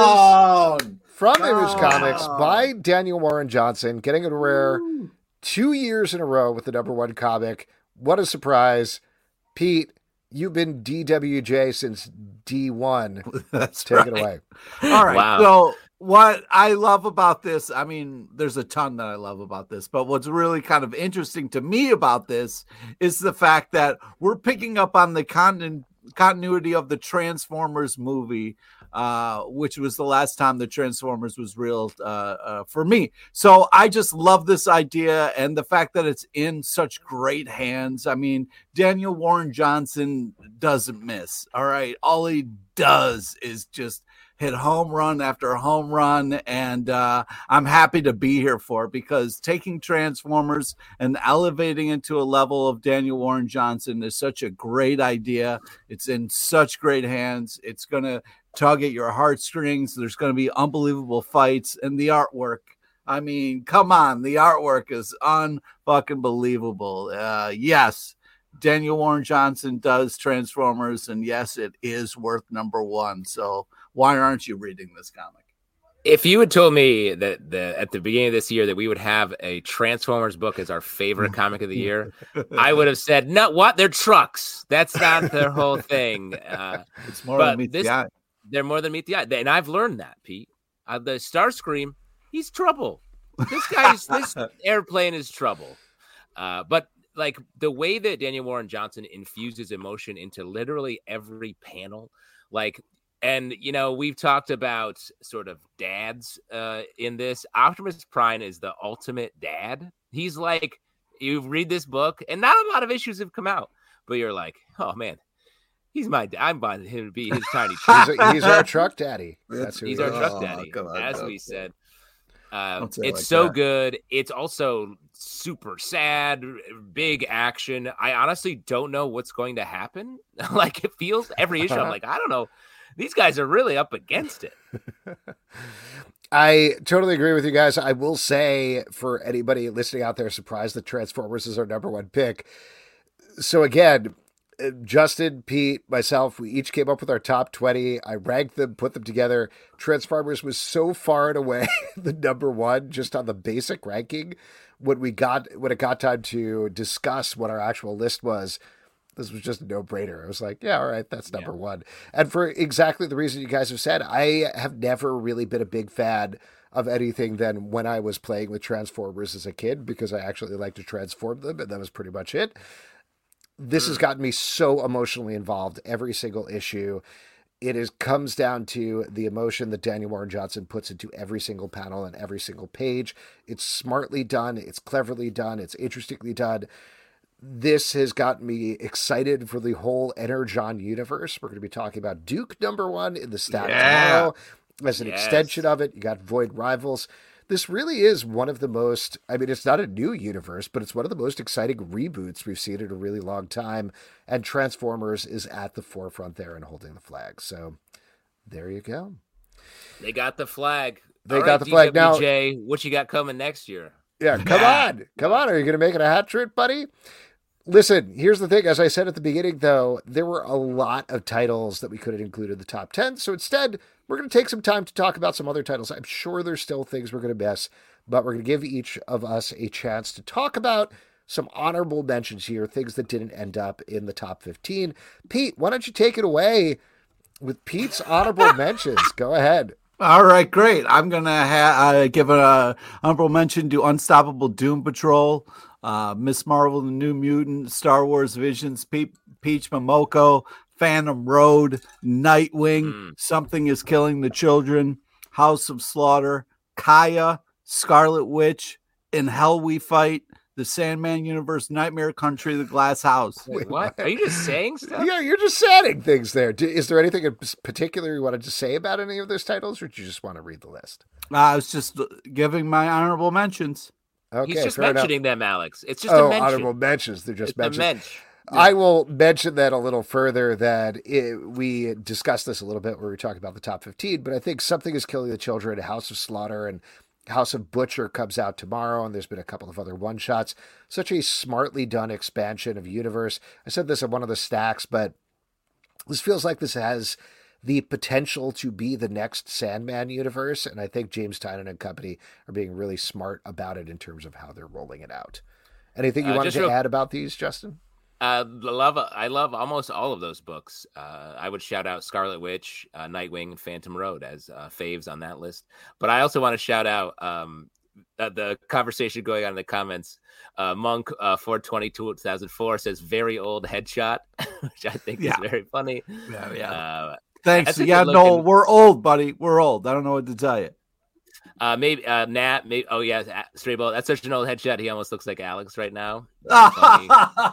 on. from Come Image Comics on. by Daniel Warren Johnson, getting a rare two years in a row with the number one comic. What a surprise. Pete, you've been D W J since D one. That's Take right. it away. All right. Wow. So what I love about this, I mean, there's a ton that I love about this, but what's really kind of interesting to me about this is the fact that we're picking up on the con- continuity of the Transformers movie, uh, which was the last time the Transformers was real uh, uh, for me. So I just love this idea and the fact that it's in such great hands. I mean, Daniel Warren Johnson doesn't miss. All right. All he does is just hit home run after home run. And uh, I'm happy to be here for it, because taking Transformers and elevating it to a level of Daniel Warren Johnson is such a great idea. It's in such great hands. It's going to tug at your heartstrings. There's going to be unbelievable fights, and the artwork. I mean, come on. The artwork is unfucking believable. Uh, yes. Daniel Warren Johnson does Transformers, and yes, it is worth number one. So why aren't you reading this comic? If you had told me that the, at the beginning of this year that we would have a Transformers book as our favorite comic of the year, I would have said, no, what? They're trucks. That's not their whole thing. Uh, It's more but than meets this- the eye. they're more than meet the eye. And I've learned that, Pete. Uh, the Starscream, he's trouble. This guy's, this airplane is trouble. Uh, but like the way that Daniel Warren Johnson infuses emotion into literally every panel, like, and, you know, we've talked about sort of dads uh, in this. Optimus Prime is the ultimate dad. He's like, you read this book, and not a lot of issues have come out, but you're like, oh, man, he's my dad. I'm buying him to be his tiny truck. He's, a, he's our truck daddy. That's who He's he our is. truck Oh, daddy, come on, as don't we say- said. Uh, Don't say it it's like so that. good. It's also super sad, big action. I honestly don't know what's going to happen. Like, it feels every issue. I'm like, I don't know. These guys are really up against it. I totally agree with you guys. I will say, for anybody listening out there surprised that Transformers is our number one pick. So again, Justin, Pete, myself, we each came up with our top twenty. I ranked them, put them together. Transformers was so far and away the number one just on the basic ranking. When we got, when it got time to discuss what our actual list was, this was just a no-brainer. I was like, yeah, all right, that's number yeah. one. And for exactly the reason you guys have said, I have never really been a big fan of anything than when I was playing with Transformers as a kid, because I actually liked to transform them, and that was pretty much it. this has gotten me so emotionally involved every single issue. It is comes down to the emotion that Daniel Warren Johnson puts into every single panel and every single page. It's smartly done. It's cleverly done. It's interestingly done. This has gotten me excited for the whole Energon universe. We're going to be talking about Duke number one in the stack Yeah. tomorrow. As an Yes. extension of it, you got Void Rivals. This really is one of the most, I mean, it's not a new universe, but it's one of the most exciting reboots we've seen in a really long time. And Transformers is at the forefront there and holding the flag. So there you go. They got the flag. They All got right, the flag. Now- D W J, what you got coming next year? Yeah, come on. Come on. Are you going to make it a hat trick, buddy? Listen, here's the thing. As I said at the beginning, though, there were a lot of titles that we could have included in the top ten. So instead, we're going to take some time to talk about some other titles. I'm sure there's still things we're going to miss, but we're going to give each of us a chance to talk about some honorable mentions here, things that didn't end up in the top fifteen. Pete, why don't you take it away with Pete's honorable mentions? Go ahead. All right, great. I'm gonna ha- uh, give a honorable mention to Unstoppable Doom Patrol, uh, Miss Marvel, the New Mutant, Star Wars Visions, Pe- Peach Momoko, Phantom Road, Nightwing, Mm. Something is Killing the Children, House of Slaughter, Kaya, Scarlet Witch, In Hell We Fight, The Sandman Universe, Nightmare Country, The Glass House. Wait, what? Are you just saying stuff? Yeah, you're just adding things there. Do- Is there anything in particular you wanted to say about any of those titles, or do you just want to read the list? I was just giving my honorable mentions. Okay, He's just fair enough. mentioning them, Alex. It's just Oh, a mention. honorable mentions. They're just It's a mentions. mention. I will mention that a little further, that it, we discussed this a little bit where we were talking about the top fifteen, but I think Something is Killing the Children, House of Slaughter, and House of Butcher comes out tomorrow, and there's been a couple of other one-shots. Such a smartly done expansion of universe. I said this in one of the stacks, but this feels like this has the potential to be the next Sandman universe, and I think James Tynion and company are being really smart about it in terms of how they're rolling it out. Anything you Uh, wanted just to real- add about these, Justin? Uh, I love I love almost all of those books. Uh, I would shout out Scarlet Witch, uh, Nightwing, and Phantom Road as uh, faves on that list. But I also want to shout out um, uh, the conversation going on in the comments. Uh, Monk uh, four twenty two thousand four says very old headshot, which I think Yeah. is very funny. Yeah, yeah. Uh, Thanks. That's a Yeah, good no, looking- we're old, buddy. We're old. I don't know what to tell you. uh, maybe uh, Nat. Maybe oh yeah, Stray Bullet. That's such an old headshot. He almost looks like Alex right now. That's funny.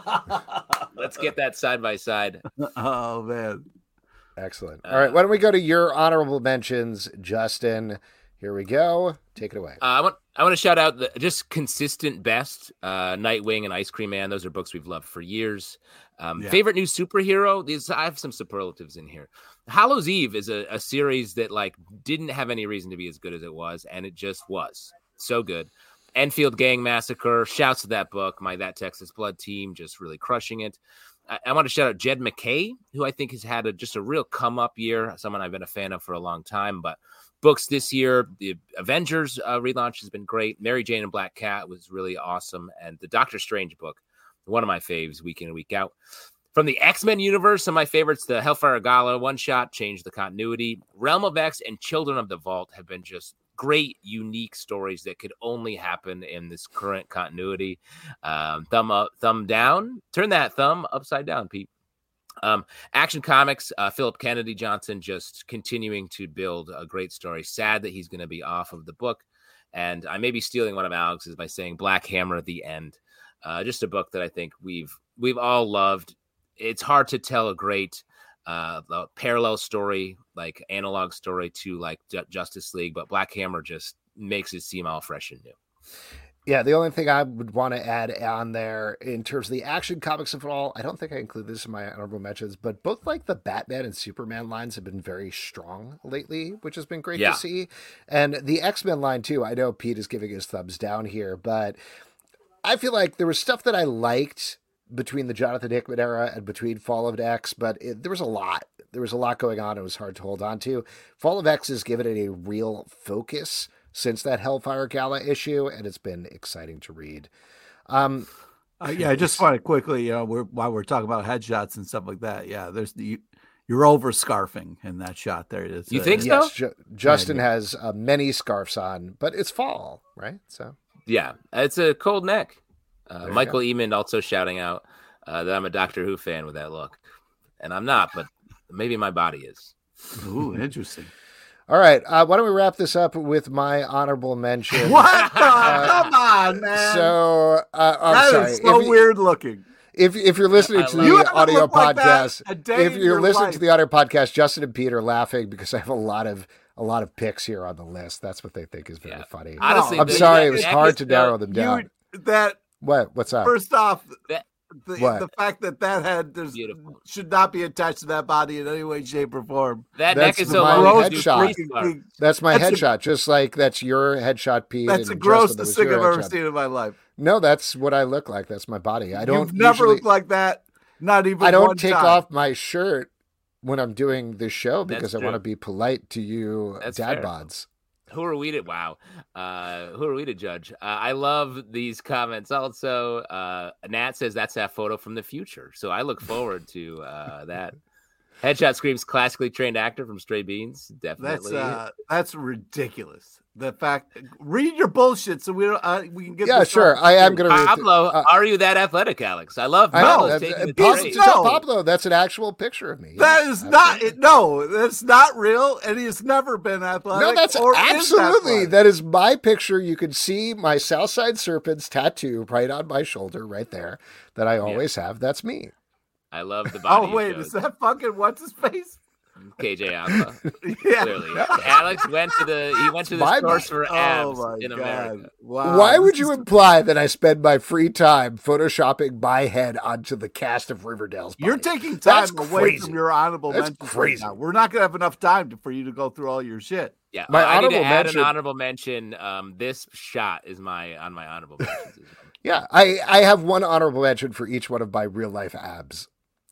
Let's get that side by side. Oh man. Excellent. Uh, All right, why don't we go to your honorable mentions, Justin? Here we go. Take it away. Uh, I want I want to shout out the just consistent best uh, Nightwing and Ice Cream Man. Those are books we've loved for years. Um, Yeah. Favorite new superhero? These I have some superlatives in here. Hallows Eve is a, a series that like didn't have any reason to be as good as it was, and it just was so good. Enfield Gang Massacre. Shouts to that book. My That Texas Blood team just really crushing it. I, I want to shout out Jed McKay, who I think has had a, just a real come up year. Someone I've been a fan of for a long time, but. Books this year, the Avengers uh, relaunch has been great. Mary Jane and Black Cat was really awesome. And the Doctor Strange book, one of my faves week in and week out. From the X-Men universe, some of my favorites, the Hellfire Gala one-shot, changed the continuity. Realm of X and Children of the Vault have been just great, unique stories that could only happen in this current continuity. Um, thumb up, thumb down. Turn that thumb upside down, Pete. Um, Action Comics, uh, Philip Kennedy Johnson just continuing to build a great story. Sad that he's going to be off of the book. And I may be stealing one of Alex's by saying Black Hammer at the end. Uh, just a book that I think we've we've all loved. It's hard to tell a great uh, parallel story, like analog story to like J- Justice League, but Black Hammer just makes it seem all fresh and new. Yeah, the only thing I would want to add on there in terms of the Action Comics of it all, I don't think I include this in my honorable mentions, but both like the Batman and Superman lines have been very strong lately, which has been great Yeah. to see. And the X-Men line too, I know Pete is giving his thumbs down here, but I feel like there was stuff that I liked between the Jonathan Hickman era and between Fall of X, but it, there was a lot. There was a lot going on. It was hard to hold on to. Fall of X has given it a real focus since that Hellfire Gala issue, and it's been exciting to read. Um, Uh, yeah, I just want to quickly, you know, we're, while we're talking about headshots and stuff like that. Yeah, there's the you're over scarfing in that shot there. It's, You uh, think so? yes, Ju- Justin Yeah, has uh, many scarves on, but it's fall, right? So Yeah, it's a cold neck. Uh, There you Michael Eamon also shouting out uh, that I'm a Doctor Who fan with that look, and I'm not, but maybe my body is. Ooh, interesting. All right, uh, why don't we wrap this up with my honorable mention? What? The, uh, come on, man. So, uh, I'm that sorry. is so if, weird looking. If if you're listening to you the audio like podcast, if in you're listening life. to the audio podcast, Justin and Pete are laughing because I have a lot of a lot of picks here on the list. That's what they think is very Yeah. funny. Honestly, I'm the- sorry, that- it was that hard is to the- narrow them down. You, that What? What's up? first off, That- the, What? the fact that that head there's, Beautiful. should not be attached to that body in any way, shape, or form. That That's neck is the so my long. headshot. you Headshot. three stars. That's my That's a- headshot, just like that's your headshot, Pete. That's the and grossest Justin, that was thing your I've ever headshot. seen in my life. No, that's what I look like. That's my body. I don't You've never usually, looked like that. Not even I don't one take time. off my shirt when I'm doing this show because That's I want to true. be polite to you, That's dad fair. bods. Who are we to wow? Uh, who are we to judge? Uh, I love these comments. Also, uh, Nat says that's that photo from the future. So I look forward to uh, that. Headshot screams classically trained actor from Stray Beans. That's Definitely. uh, that's ridiculous. The fact, read your bullshit so we don't, uh, we can get. Yeah, this sure. off. I am going to read. Pablo, uh, are you that athletic, Alex? I love I know. Pablo's That's, taking uh, the Pablo, trade. no. Pablo, that's an actual picture of me. That Yes, is not absolutely. it. No, that's not real, and he has never been athletic. No, that's or is absolutely. athletic. That is my picture. You can see my Southside Serpents tattoo right on my shoulder, right there, that I always have. That's me. I love the body. Oh wait, shows. is that fucking what's his face? K J Alpha? Yeah. Clearly, Alex went to the he went to the My source body. for Oh abs my in god! America. Wow. Why would this you is- imply that I spend my free time photoshopping my head onto the cast of Riverdale's body? You're taking time That's away crazy. from your honorable That's mentions. right crazy. now. We're not gonna have enough time to, for you to go through all your shit. Yeah, My I need to honorable add mention- an honorable mention. Um, this shot is my on my honorable mentions. as well. Yeah, I, I have one honorable mention for each one of my real life abs.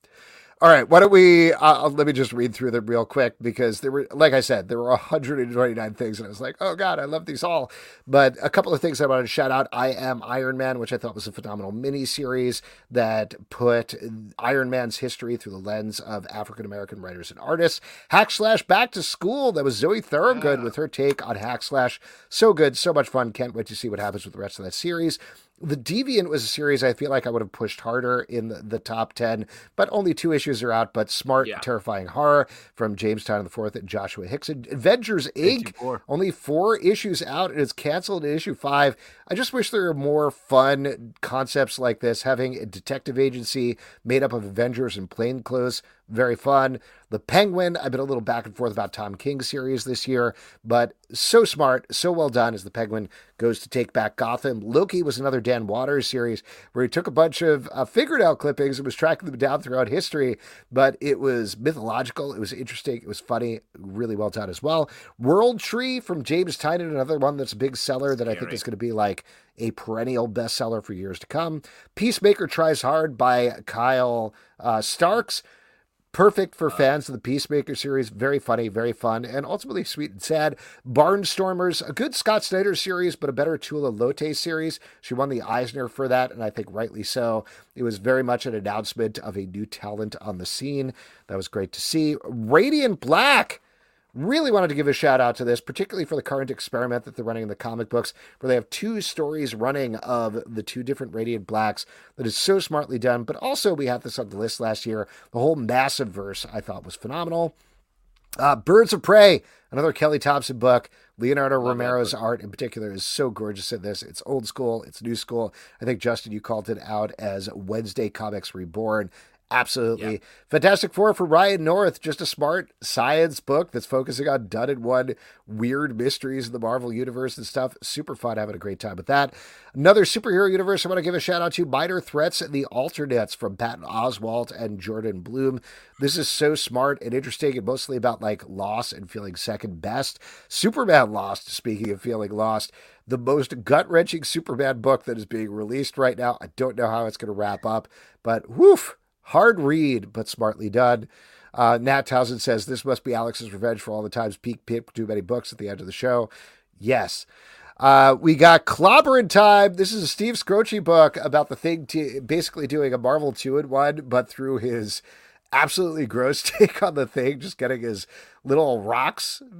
All right, why don't we, uh, let me just read through them real quick because there were, like I said, there were one hundred twenty-nine things and I was like, oh God, I love these all. But a couple of things I wanted to shout out. I Am Iron Man, which I thought was a phenomenal mini series that put Iron Man's history through the lens of African-American writers and artists. Hack Slash Back to School. That was Zoe Thorogood with her take on Hack Slash. So good, so much fun. Can't wait to see what happens with the rest of that series. The Deviant was a series I feel like I would have pushed harder in the, the top ten, but only two issues are out. But Smart, Yeah. Terrifying Horror from Jamestown the Fourth and Joshua Hickson. Avengers Incorporated, eighty-four. only four issues out, and it's canceled in issue five. I just wish there were more fun concepts like this. Having a detective agency made up of Avengers in plainclothes, very fun. The Penguin, I've been a little back and forth about Tom King's series this year, but so smart, so well done as the Penguin goes to take back Gotham. Loki was another Dan Waters series where he took a bunch of uh, figured out clippings and was tracking them down throughout history, but it was mythological. It was interesting. It was funny. Really well done as well. World Tree from James Tynion, another one that's a big seller that I think Scary. is going to be like a perennial bestseller for years to come. Peacemaker Tries Hard by Kyle uh, Starks. Perfect for fans of the Peacemaker series. Very funny, very fun, and ultimately sweet and sad. Barnstormers, a good Scott Snyder series, but a better Tula Lote series. She won the Eisner for that, and I think rightly so. It was very much an announcement of a new talent on the scene. That was great to see. Radiant Black. Really wanted to give a shout out to this, particularly for the current experiment that they're running in the comic books, where they have two stories running of the two different Radiant Blacks that is so smartly done. But also, we had this on the list last year. The whole Massive verse I thought was phenomenal. Uh, Birds of Prey, another Kelly Thompson book. Leonardo Love that Romero's book. art in particular is so gorgeous in this. It's old school, it's new school. I think, Justin, you called it out as Wednesday Comics Reborn. Absolutely. Yeah. Fantastic Four for Ryan North, just a smart science book that's focusing on done and one weird mysteries in the Marvel Universe and stuff. Super fun, having a great time with that. Another superhero universe I want to give a shout out to, Minor Threats and the Alternates from Patton Oswalt and Jordan Bloom. This is so smart and interesting and mostly about like loss and feeling second best. Superman Lost, speaking of feeling lost, the most gut-wrenching Superman book that is being released right now. I don't know how it's going to wrap up, but woof. Hard read, but smartly done. Uh, Nat Townsend says, this must be Alex's revenge for all the times Pete picked too many books at the end of the show. Yes. Uh, we got Clobberin' Time. This is a Steve Scroce book about the Thing t- basically doing a Marvel two-in-one, but through his absolutely gross take on the Thing, just getting his little rocks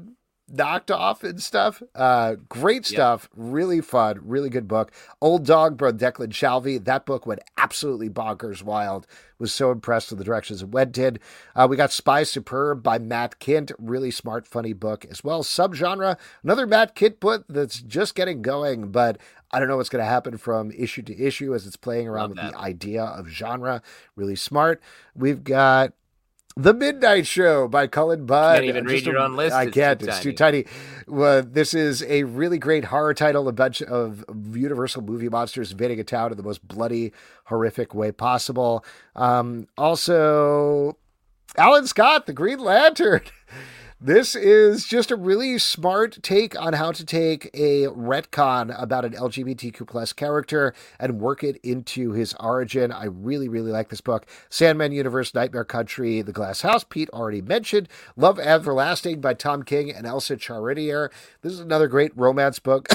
knocked off and stuff. Uh, great stuff. Yep. Really fun. Really good book. Old Dog by Declan Shalvey. That book went absolutely bonkers wild. Was so impressed with the directions it went in. Uh, we got Spy Superb by Matt Kindt. Really smart, funny book as well. Subgenre. Another Matt Kindt book that's just getting going, but I don't know what's going to happen from issue to issue as it's playing around Love with that. The idea of genre. Really smart. We've got The Midnight Show by Cullen Budd. Can't even read your a, own list. I it's can't. Too it's tiny. too tiny. Well, this is a really great horror title. A bunch of Universal movie monsters invading a town in the most bloody, horrific way possible. Um, also, Alan Scott, The Green Lantern. This is just a really smart take on how to take a retcon about an L G B T Q plus character and work it into his origin. I really, really like this book. Sandman Universe, Nightmare Country, The Glass House, Pete already mentioned. Love Everlasting by Tom King and Elsa Charretier. This is another great romance book.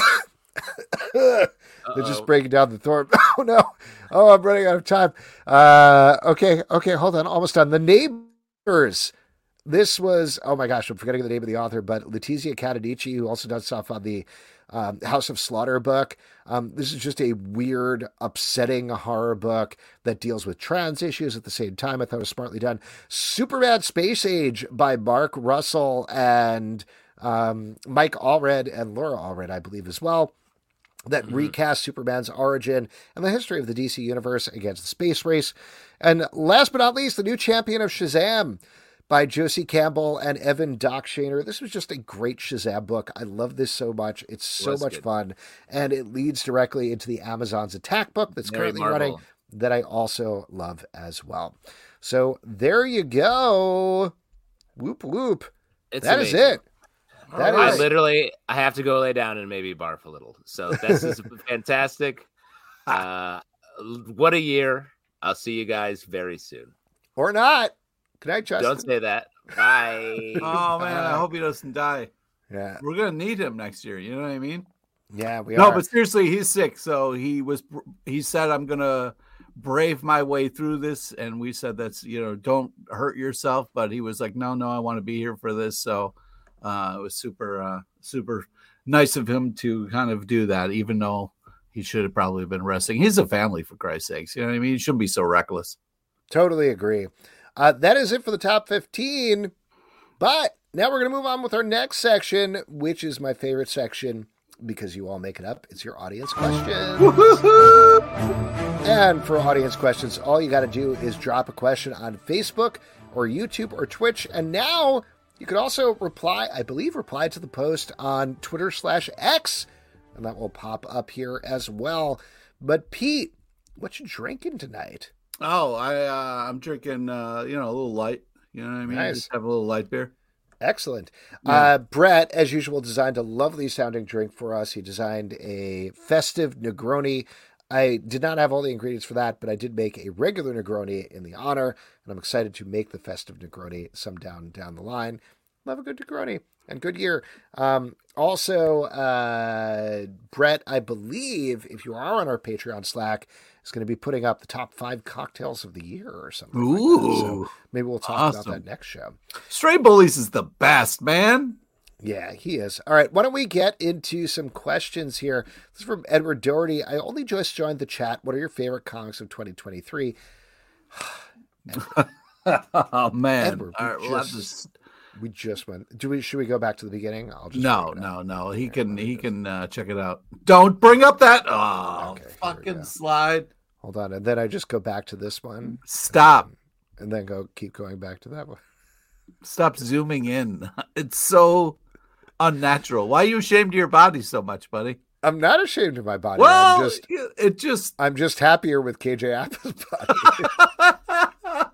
They're just breaking down the thorn. Oh, no. Oh, I'm running out of time. Uh, okay, okay, hold on. Almost done. The Neighbors. This was, oh my gosh, I'm forgetting the name of the author, but Letizia Cadanici, who also does stuff on the um, House of Slaughter book. Um, this is just a weird, upsetting horror book that deals with trans issues at the same time. I thought it was smartly done. Superman Space Age by Mark Russell and um, Mike Allred and Laura Allred, I believe, as well. That mm-hmm. recast Superman's origin and the history of the D C universe against the space race. And last but not least, the new champion of Shazam by Josie Campbell and Evan Dockshainer. This was just a great Shazam book. I love this so much. It's so much good. fun. And it leads directly into the Amazon's Attack book that's Mary currently Marvel. running that I also love as well. So there you go. Whoop, whoop. It's that amazing. is it. That I is... literally, I have to go lay down and maybe barf a little. So this is fantastic. Uh, what a year. I'll see you guys very soon. Or not. Good night, Justin. Don't say that. Bye. Oh, man, I hope he doesn't die. Yeah. We're going to need him next year. You know what I mean? Yeah, we no, are. No, but seriously, he's sick. So he was, he said, I'm going to brave my way through this. And we said, that's, you know, don't hurt yourself. But he was like, no, no, I want to be here for this. So uh, it was super, uh, super nice of him to kind of do that, even though he should have probably been resting. He's a family, for Christ's sakes. You know what I mean? He shouldn't be so reckless. Totally agree. Uh, that is it for the top fifteen, but now we're going to move on with our next section, which is my favorite section because you all make it up. It's your audience questions. And for audience questions, all you got to do is drop a question on Facebook or YouTube or Twitch. And now you could also reply, I believe, reply to the post on Twitter slash X, and that will pop up here as well. But Pete, what you drinking tonight? Oh, I, uh, I'm drinking, uh, you know, a little light. You know what I mean? Nice. Just have a little light beer. Excellent. Yeah. Uh, Brett, as usual, designed a lovely sounding drink for us. He designed a festive Negroni. I did not have all the ingredients for that, but I did make a regular Negroni in the honor, and I'm excited to make the festive Negroni some down down the line. Love a good Negroni and good year. Um, also, uh, Brett, I believe, if you are on our Patreon Slack, is going to be putting up the top five cocktails of the year or something. Ooh, like that. So maybe we'll talk awesome. about that next show. Stray Bullies is the best, man. Yeah, he is. All right, why don't we get into some questions here? This is from Edward Doherty. I only just joined the chat. What are your favorite comics of twenty twenty-three? Oh, man. Edward, All right, we, we'll just, to... we just went. Do we? Should we go back to the beginning? I'll just no, no, no. He can. He can uh, check it out. Don't bring up that. Oh, okay, fucking slide. Hold on, and then I just go back to this one. Stop. And, and then go keep going back to that one. Stop zooming in. It's so unnatural. Why are you ashamed of your body so much, buddy? I'm not ashamed of my body. Well, I'm just, it just. I'm just happier with K J Appa's body.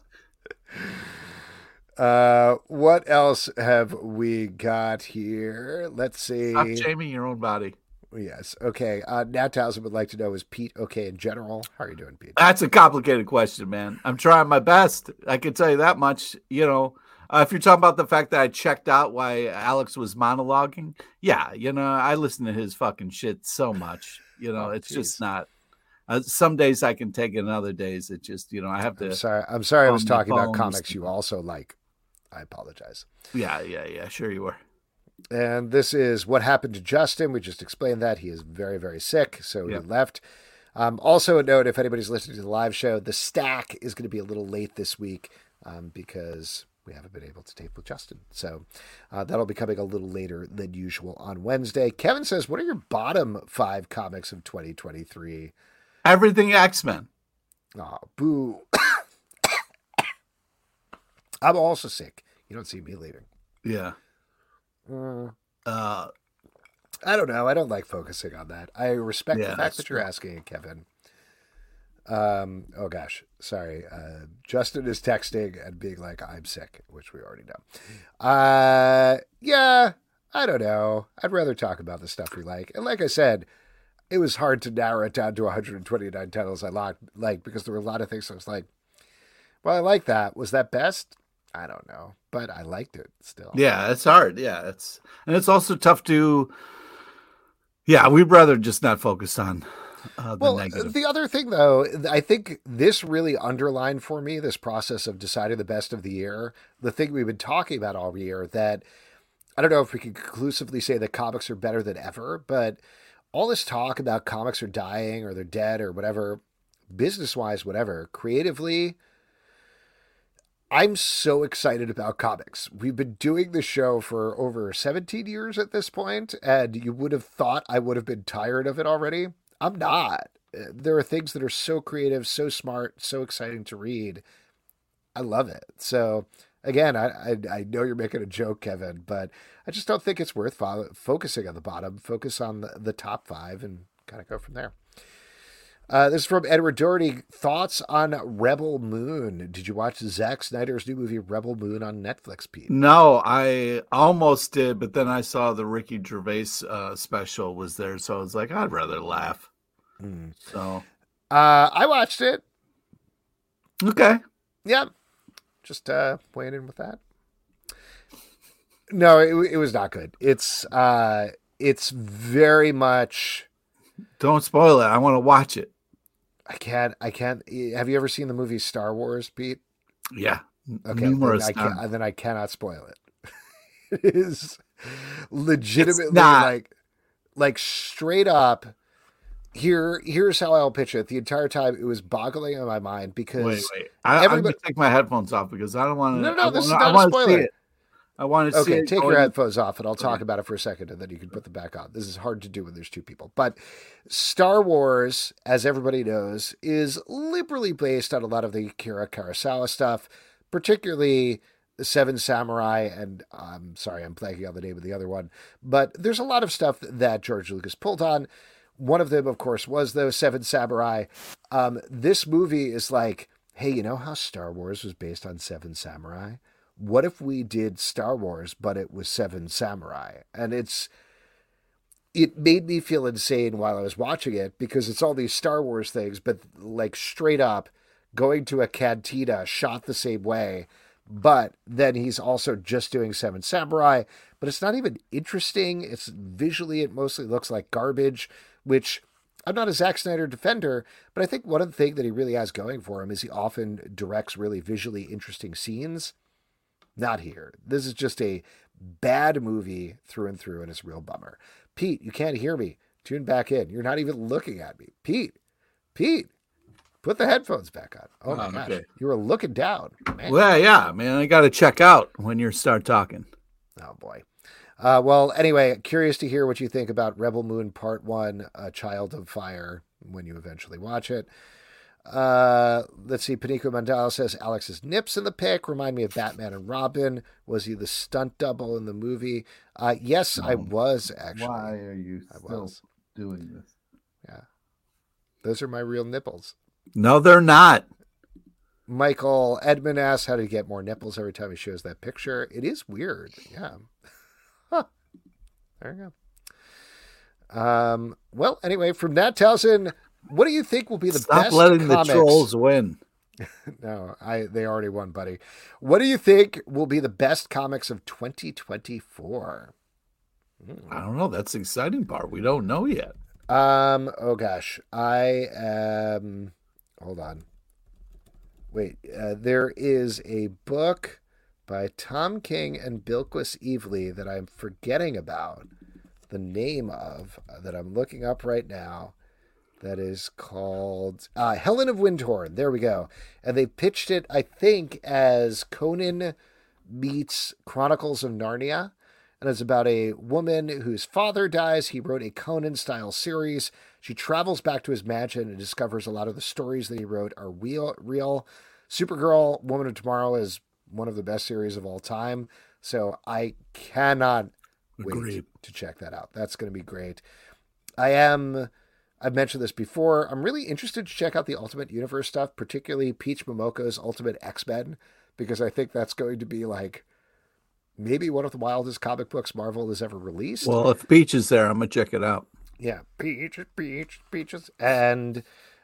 uh, what else have we got here? Let's see. Stop shaming your own body. Yes. Okay. Uh, Nat Townsend would like to know, is Pete okay in general? How are you doing, Pete? That's a complicated question, man. I'm trying my best. I can tell you that much. You know, uh, if you're talking about the fact that I checked out why Alex was monologuing, yeah, you know, I listen to his fucking shit so much. You know, oh, it's geez. just not. Uh, some days I can take it, and other days it just, you know, I have to. I'm sorry. I'm sorry. I was talking about comics you also like. I apologize. Yeah, yeah, yeah. Sure you were. And this is what happened to Justin. We just explained that. He is very, very sick, so Yep. he left. Um, also, a note, if anybody's listening to the live show, the stack is going to be a little late this week um, because we haven't been able to tape with Justin. So uh, that'll be coming a little later than usual on Wednesday. Kevin says, what are your bottom five comics of twenty twenty-three? Everything X-Men. Oh, boo. I'm also sick. You don't see me leaving. Yeah. Uh, Uh, I don't know. I don't like focusing on that. I respect Yeah, the fact that's that you're true. asking it, Kevin. Um. Oh gosh, sorry. Uh, Justin is texting and being like, "I'm sick," which we already know. Uh, yeah. I don't know. I'd rather talk about the stuff we like. And like I said, it was hard to narrow it down to one hundred twenty-nine titles I like, like because there were a lot of things I was like, "Well, I like that. Was that best? I don't know, but I liked it still." yeah, it's hard. Yeah, it's and it's also tough to. Yeah, we'd rather just not focus on uh, the Well, negative. the other thing, though, I think this really underlined for me this process of deciding the best of the year. The thing we've been talking about all year, that I don't know if we can conclusively say that comics are better than ever, but all this talk about comics are dying or they're dead or whatever, business-wise, whatever, creatively, I'm so excited about comics. We've been doing the show for over seventeen years at this point, and you would have thought I would have been tired of it already. I'm not. There are things that are so creative, so smart, so exciting to read. I love it. So again, I I, I know you're making a joke, Kevin, but I just don't think it's worth fo- focusing on the bottom. Focus on the, the top five and kind of go from there. Uh, this is from Edward Doherty. Thoughts on Rebel Moon? Did you watch Zack Snyder's new movie Rebel Moon on Netflix, Pete? No, I almost did, but then I saw the Ricky Gervais uh, special was there, so I was like, I'd rather laugh. Mm. So, Uh, I watched it. okay. Yeah. Just uh, weighing in with that. No, it, it was not good. It's uh, it's very much. Don't spoil it. I want to watch it. I can't. I can't. Have you ever seen the movie Star Wars, Pete? Yeah. Okay, then Numerous I, times. can, then I cannot spoil it. It is legitimately It's not. like, like straight up. Here, here's how I'll pitch it. The entire time, it was boggling in my mind because Wait, wait. I, I'm everybody- going to take my headphones off because I don't want to. No, no, I this is wanna, not I a want to see spoiler. it. I want to see Okay, it. take going- your headphones off and I'll talk Okay. about it for a second and then you can put them back on. This is hard to do when there's two people. But Star Wars, as everybody knows, is liberally based on a lot of the Akira Kurosawa stuff, particularly the Seven Samurai, and I'm sorry, I'm blanking on the name of the other one. But there's a lot of stuff that George Lucas pulled on. One of them, of course, was those Seven Samurai. Um, this movie is like, hey, you know how Star Wars was based on Seven Samurai? What if we did Star Wars, but it was Seven Samurai? And it's, it made me feel insane while I was watching it because it's all these Star Wars things, but like straight up going to a cantina shot the same way. But then he's also just doing Seven Samurai, but it's not even interesting. It's visually, it mostly looks like garbage, which I'm not a Zack Snyder defender, but I think one of the things that he really has going for him is he often directs really visually interesting scenes. Not here. This is just a bad movie through and through, and it's a real bummer. Pete, you can't hear me. Tune back in. You're not even looking at me. Pete, Pete, put the headphones back on. Oh my Oh, gosh. okay. You were looking down. Man. Well, yeah, man. I got to check out when you start talking. Oh boy. Uh, well, anyway, curious to hear what you think about Rebel Moon Part One, A Child of Fire, when you eventually watch it. Uh, let's see. Panico Mandala says Alex's nips in the pic remind me of Batman and Robin. Was he the stunt double in the movie? Uh, yes, I was actually. are you I was. doing this? Yeah, those are my real nipples. No, they're not. Michael Edmund asks how to get more nipples every time he shows that picture. It is weird. Yeah. Huh. There you go. Um. Well, anyway, from Nat Towson, what do you think will be the Stop best letting comics? the trolls win. No, I they already won, buddy. What do you think will be the best comics of twenty twenty-four? I don't know. That's the exciting part. We don't know yet. Um. Oh gosh, I um. Hold on. Wait. Uh, there is a book by Tom King and Bilquis Evely that I'm forgetting about the name of, uh, that I'm looking up right now. That is called uh, Helen of Windhorn. There we go. And they pitched it, I think, as Conan meets Chronicles of Narnia. And it's about a woman whose father dies. He wrote a Conan-style series. She travels back to his mansion and discovers a lot of the stories that he wrote are real. real. Supergirl, Woman of Tomorrow is one of the best series of all time. So I cannot Agreed. wait to check that out. That's going to be great. I am... I've mentioned this before. I'm really interested to check out the Ultimate Universe stuff, particularly Peach Momoko's Ultimate X-Men, because I think that's going to be like maybe one of the wildest comic books Marvel has ever released. Well, if Peach is there, I'm going to check it out. Yeah, Peaches, Peaches, Peaches. And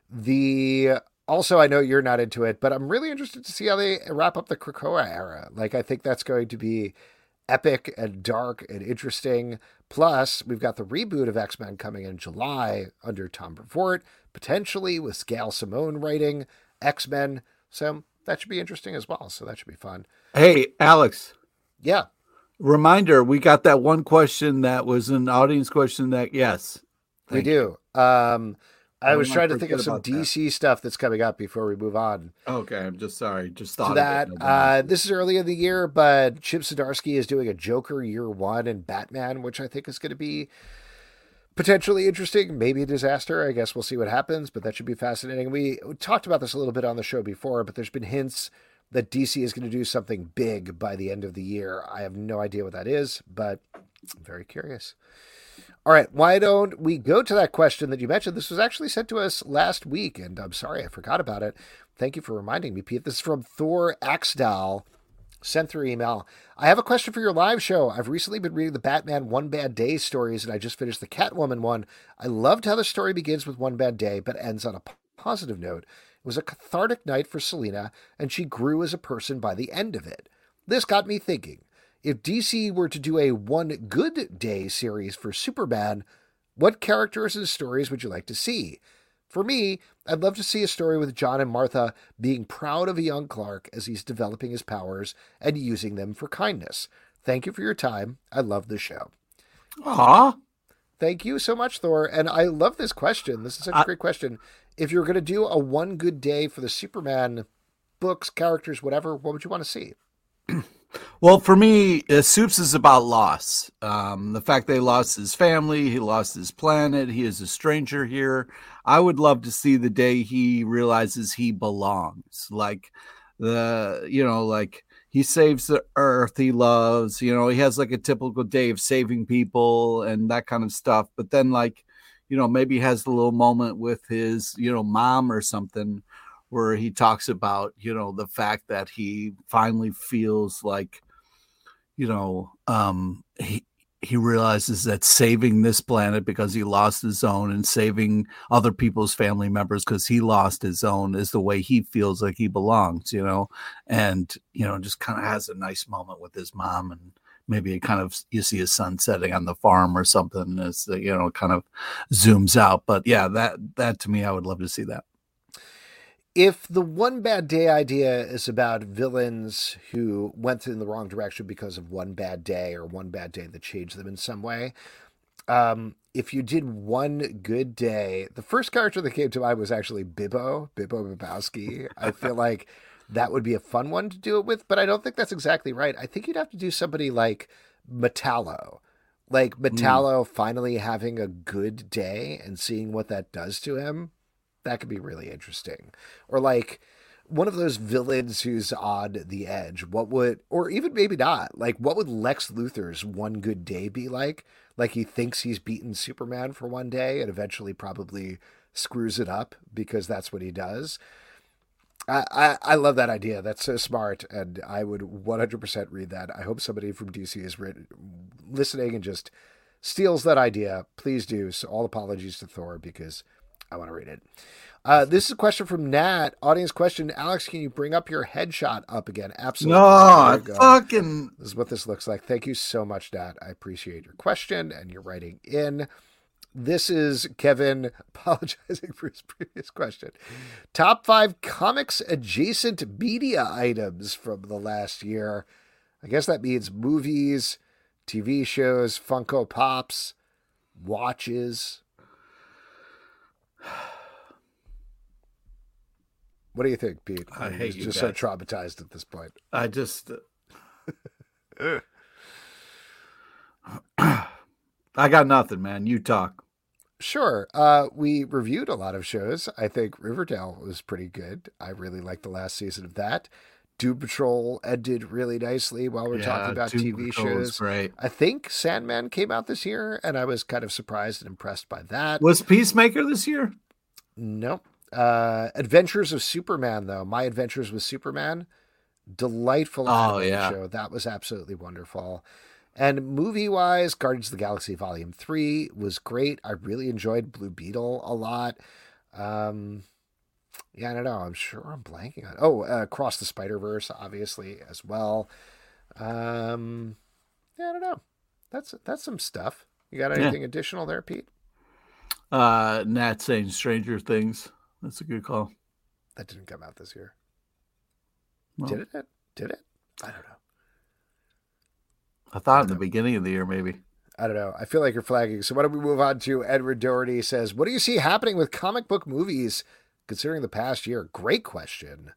the... Also, I know you're not into it, but I'm really interested to see how they wrap up the Krakoa era. Like, I think that's going to be epic and dark and interesting. Plus, we've got the reboot of X-Men coming in July under Tom Brevoort, potentially with Gail Simone writing X-Men. So that should be interesting as well. So that should be fun. Hey, Alex. Yeah. Reminder, we got that one question that was an audience question that, yes. We do. Um, I Why was am I trying to think of forget some about D C stuff that's coming up before we move on. Okay, I'm just sorry. Just thought To of that, it. uh, this is early in the year, but Chip Zdarsky is doing a Joker year one and Batman, which I think is going to be potentially interesting, maybe a disaster. I guess we'll see what happens, but that should be fascinating. We talked about this a little bit on the show before, but there's been hints that D C is going to do something big by the end of the year. I have no idea what that is, but I'm very curious. All right, why don't we go to that question that you mentioned? This was actually sent to us last week, and I'm sorry I forgot about it. Thank you for reminding me, Pete. This is from Thor Axdal, sent through email. I have a question for your live show. I've recently been reading the Batman One Bad Day stories, and I just finished the Catwoman one. I loved how the story begins with one bad day, but ends on a p- positive note. It was a cathartic night for Selina, and she grew as a person by the end of it. This got me thinking. If D C were to do a One Good Day series for Superman, what characters and stories would you like to see? For me, I'd love to see a story with John and Martha being proud of a young Clark as he's developing his powers and using them for kindness. Thank you for your time. I love the show. Aw. Thank you so much, Thor. And I love this question. This is such a I- great question. If you were going to do a One Good Day for the Superman books, characters, whatever, what would you want to see? Well, for me, uh, Soups is about loss. Um, the fact that he lost his family, he lost his planet, he is a stranger here. I would love to see the day he realizes he belongs. Like the, you know, like he saves the earth he loves. You know, he has like a typical day of saving people and that kind of stuff. But then, like, you know, maybe he has a little moment with his, you know, mom or something, where he talks about, you know, the fact that he finally feels like, you know, um, he he realizes that saving this planet because he lost his own and saving other people's family members because he lost his own is the way he feels like he belongs, you know, and, you know, just kind of has a nice moment with his mom, and maybe it kind of, you see his sun setting on the farm or something as, you know, kind of zooms out. But yeah, that, that to me, I would love to see that. If the One Bad Day idea is about villains who went in the wrong direction because of one bad day or one bad day that changed them in some way, um, if you did One Good Day, the first character that came to mind was actually Bibbo, Bibbo Babowski. I feel like that would be a fun one to do it with, but I don't think that's exactly right. I think you'd have to do somebody like Metallo. Like Metallo mm. finally having a good day and seeing what that does to him. That could be really interesting. Or like one of those villains who's on the edge. What would, or even maybe not, like what would Lex Luthor's One Good Day be like? Like he thinks he's beaten Superman for one day and eventually probably screws it up because that's what he does. I, I, I love that idea. That's so smart. And I would one hundred percent read that. I hope somebody from D C is written, listening and just steals that idea. Please do. So all apologies to Thor because I want to read it. Uh, this is a question from Nat. Audience question. Alex, can you bring up your headshot up again? Absolutely. No, fucking. This is what this looks like. Thank you so much, Nat. I appreciate your question and your writing in. This is Kevin apologizing for his previous question. Top five comics adjacent media items from the last year. I guess that means movies, T V shows, Funko Pops, watches. What do you think, Pete? I I'm hate you just guys. so traumatized at this point. I just. I got nothing, man. You talk. Sure. Uh, we reviewed a lot of shows. I think Riverdale was pretty good. I really liked the last season of that. Doom Patrol ended really nicely while we're Yeah, talking about Doom T V Patrol was shows. great. I think Sandman came out this year, and I was kind of surprised and impressed by that. Was Peacemaker this year? Nope. Uh, Adventures of Superman, though. My Adventures with Superman. Delightful Oh, animated yeah. show. That was absolutely wonderful. And movie-wise, Guardians of the Galaxy Volume three was great. I really enjoyed Blue Beetle a lot. Um, yeah, I don't know. I'm sure I'm blanking on. Oh, uh, Across the Spider-Verse, obviously, as well. Um, yeah, I don't know. That's that's some stuff. You got Yeah. anything additional there, Pete? Uh, Nat saying Stranger Things. That's a good call. That didn't come out this year. Well, Did it? Did it? I don't know. I thought in the beginning of the year, maybe. I don't know. I feel like you're flagging. So why don't we move on to Edward Doherty says, what do you see happening with comic book movies considering the past year? Great question.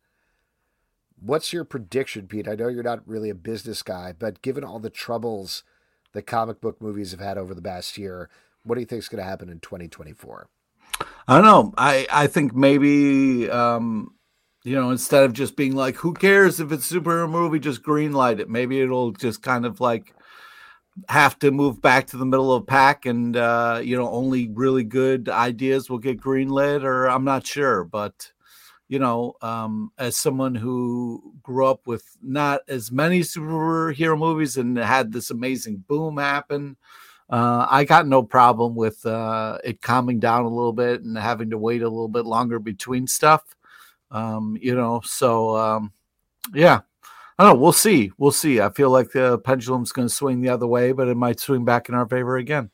What's your prediction, Pete? I know you're not really a business guy, but given all the troubles that comic book movies have had over the past year, what do you think is going to happen in twenty twenty-four? I don't know. I, I think maybe, um, you know, instead of just being like, who cares if it's a superhero movie, just green light it. Maybe it'll just kind of like have to move back to the middle of the pack and, uh, you know, only really good ideas will get green lit, or I'm not sure. But, you know, um, as someone who grew up with not as many superhero movies and had this amazing boom happen, Uh, I got no problem with uh, it calming down a little bit and having to wait a little bit longer between stuff. Um, you know, so um, yeah, I don't know. We'll see. We'll see. I feel like the pendulum's going to swing the other way, but it might swing back in our favor again.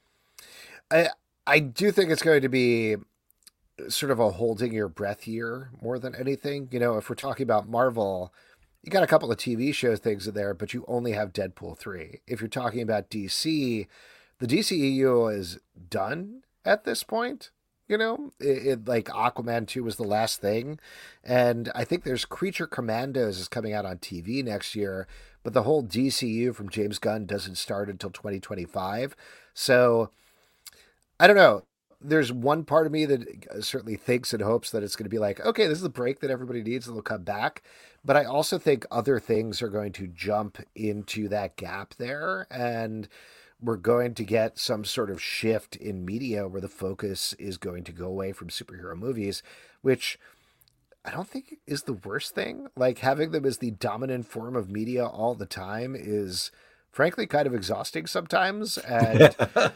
I I do think it's going to be sort of a holding your breath year more than anything. You know, if we're talking about Marvel, you got a couple of T V show things in there, but you only have Deadpool three. If you're talking about D C, the D C E U is done at this point. You know, it, it like Aquaman two was the last thing. And I think there's Creature Commandos is coming out on T V next year, but the whole D C U from James Gunn doesn't start until twenty twenty-five. So I don't know. There's one part of me that certainly thinks and hopes that it's going to be like, okay, this is the break that everybody needs and they'll come back. But I also think other things are going to jump into that gap there. And we're going to get some sort of shift in media where the focus is going to go away from superhero movies, which I don't think is the worst thing. Like having them as the dominant form of media all the time is frankly kind of exhausting sometimes. And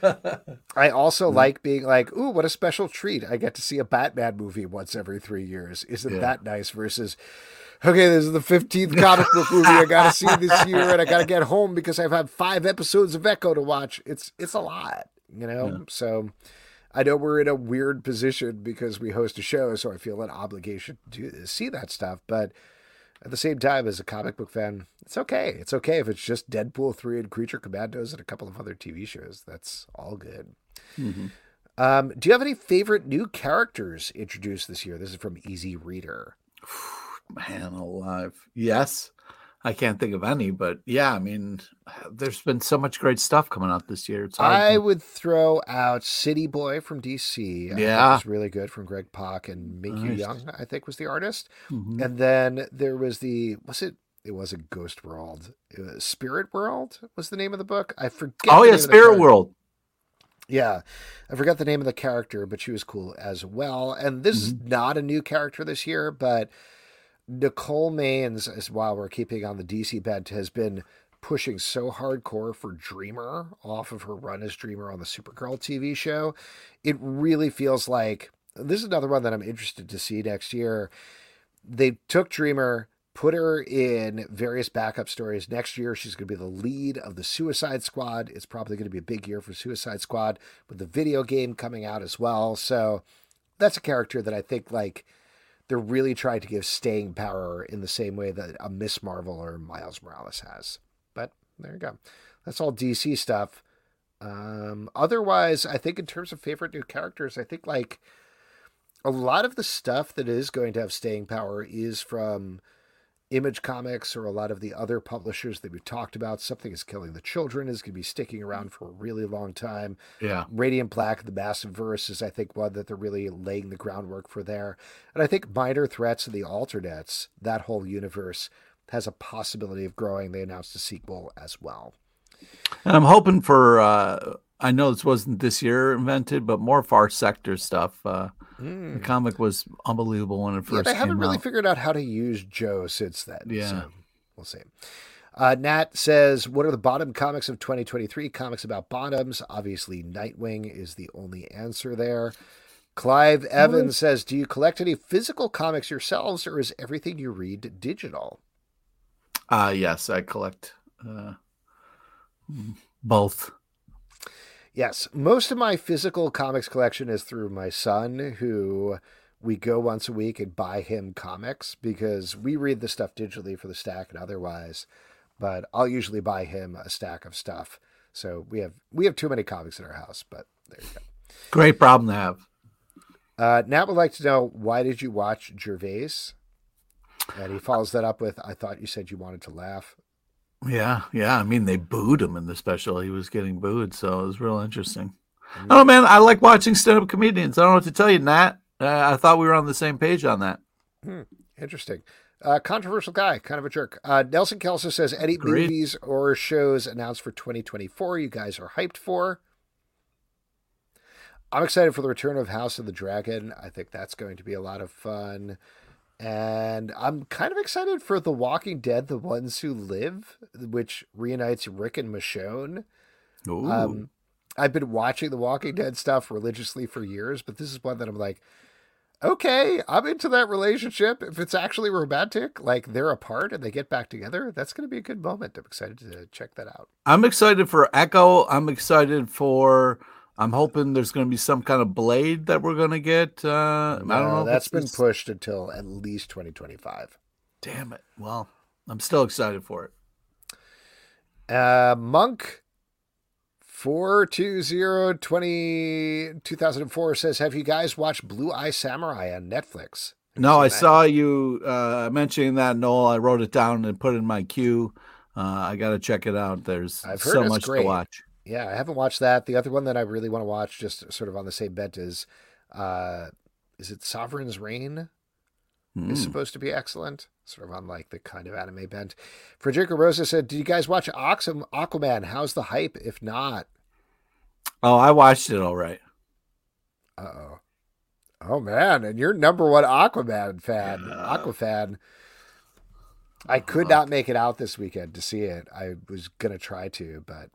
I also like being like, ooh, what a special treat. I get to see a Batman movie once every three years. Isn't Yeah. that nice? Versus, okay, this is the fifteenth comic book movie I got to see this year, and I got to get home because I've had five episodes of Echo to watch. It's it's a lot, you know? Yeah. So I know we're in a weird position because we host a show, so I feel an obligation to do, see that stuff. But at the same time, as a comic book fan, it's okay. It's okay if it's just Deadpool three and Creature Commandos and a couple of other T V shows. That's all good. Mm-hmm. Um, do you have any favorite new characters introduced this year? This is from Easy Reader. Man alive. Yes. I can't think of any, but yeah, I mean, there's been so much great stuff coming out this year. It's hard I to- would throw out City Boy from D C. I Yeah. thought it was really good from Greg Pak and Minkyu Nice. Young, I think was the artist. Mhm. And then there was the, was it, it wasn't Ghost World. It was Spirit World was the name of the book. I forget. Oh the yeah, name of the Spirit character. World. Yeah. I forgot the name of the character, but she was cool as well. And this Mm-hmm. is not a new character this year, but Nicole Maines, as while we're keeping on the D C bent, has been pushing so hardcore for Dreamer off of her run as Dreamer on the Supergirl T V show. It really feels like this is another one that I'm interested to see next year. They took Dreamer, put her in various backup stories. Next year, she's going to be the lead of the Suicide Squad. It's probably going to be a big year for Suicide Squad with the video game coming out as well. So that's a character that I think like they're really trying to give staying power in the same way that a Miss Marvel or Miles Morales has. But there you go. That's all D C stuff. Um, otherwise, I think in terms of favorite new characters, I think like a lot of the stuff that is going to have staying power is from Image Comics or a lot of the other publishers that we've talked about. Something is Killing the Children is going to be sticking around for a really long time. Yeah. Radiant Black, the Massive Verse is, I think, one that they're really laying the groundwork for there. And I think Minor Threats and the Alternates, that whole universe, has a possibility of growing. They announced a sequel as well. And I'm hoping for, uh, I know this wasn't this year invented, but more Far Sector stuff. Uh, mm. The comic was unbelievable when it first yeah, they came haven't really out. figured out how to use Joe since then. Yeah. So we'll see. Uh, Nat says, what are the bottom comics of twenty twenty-three? Comics about bottoms. Obviously, Nightwing is the only answer there. Clive Evans says, do you collect any physical comics yourselves, or is everything you read digital? Uh, yes, I collect uh, both. Yes, most of my physical comics collection is through my son, who we go once a week and buy him comics because we read the stuff digitally for the stack and otherwise. But I'll usually buy him a stack of stuff. So we have we have too many comics in our house, but there you go. Great problem to have. Uh, Nat would like to know, why did you watch Gervais? And he follows that up with, I thought you said you wanted to laugh. Yeah, yeah. I mean, they booed him in the special. He was getting booed, so it was real interesting. Mm-hmm. Oh, man, I like watching stand-up comedians. I don't know what to tell you, Nat. Uh, I thought we were on the same page on that. Hmm, interesting. Uh, controversial guy, kind of a jerk. Uh, Nelson Kelso says, any Agreed. movies or shows announced for twenty twenty-four you guys are hyped for? I'm excited for the return of House of the Dragon. I think that's going to be a lot of fun. And I'm kind of excited for The Walking Dead, The Ones Who Live, which reunites Rick and Michonne. Ooh. Um, I've been watching The Walking Dead stuff religiously for years, but this is one that I'm like, okay, I'm into that relationship. If it's actually romantic, like they're apart and they get back together, that's going to be a good moment. I'm excited to check that out. I'm excited for Echo. I'm excited for... I'm hoping there's going to be some kind of Blade that we're going to get. Uh, no, I don't know. That's been this... pushed until at least twenty twenty-five. Damn it. Well, I'm still excited for it. Uh, Monk four two zero twenty two thousand four says, have you guys watched Blue Eye Samurai on Netflix? No, I that? saw you uh, mentioning that, Noel. I wrote it down and put it in my queue. Uh, I got to check it out. There's I've heard so it's much great. to watch. Yeah, I haven't watched that. The other one that I really want to watch, just sort of on the same bent, is uh, is it Sovereign's Reign? Mm. Is supposed to be excellent, sort of on like the kind of anime bent. Frederica Rosa said, "Did you guys watch Aquaman? How's the hype? If not, oh, I watched it all right. Uh oh, oh man, and you're number one Aquaman fan, uh, Aquafan. I could not make it out this weekend to see it. I was gonna try to, but."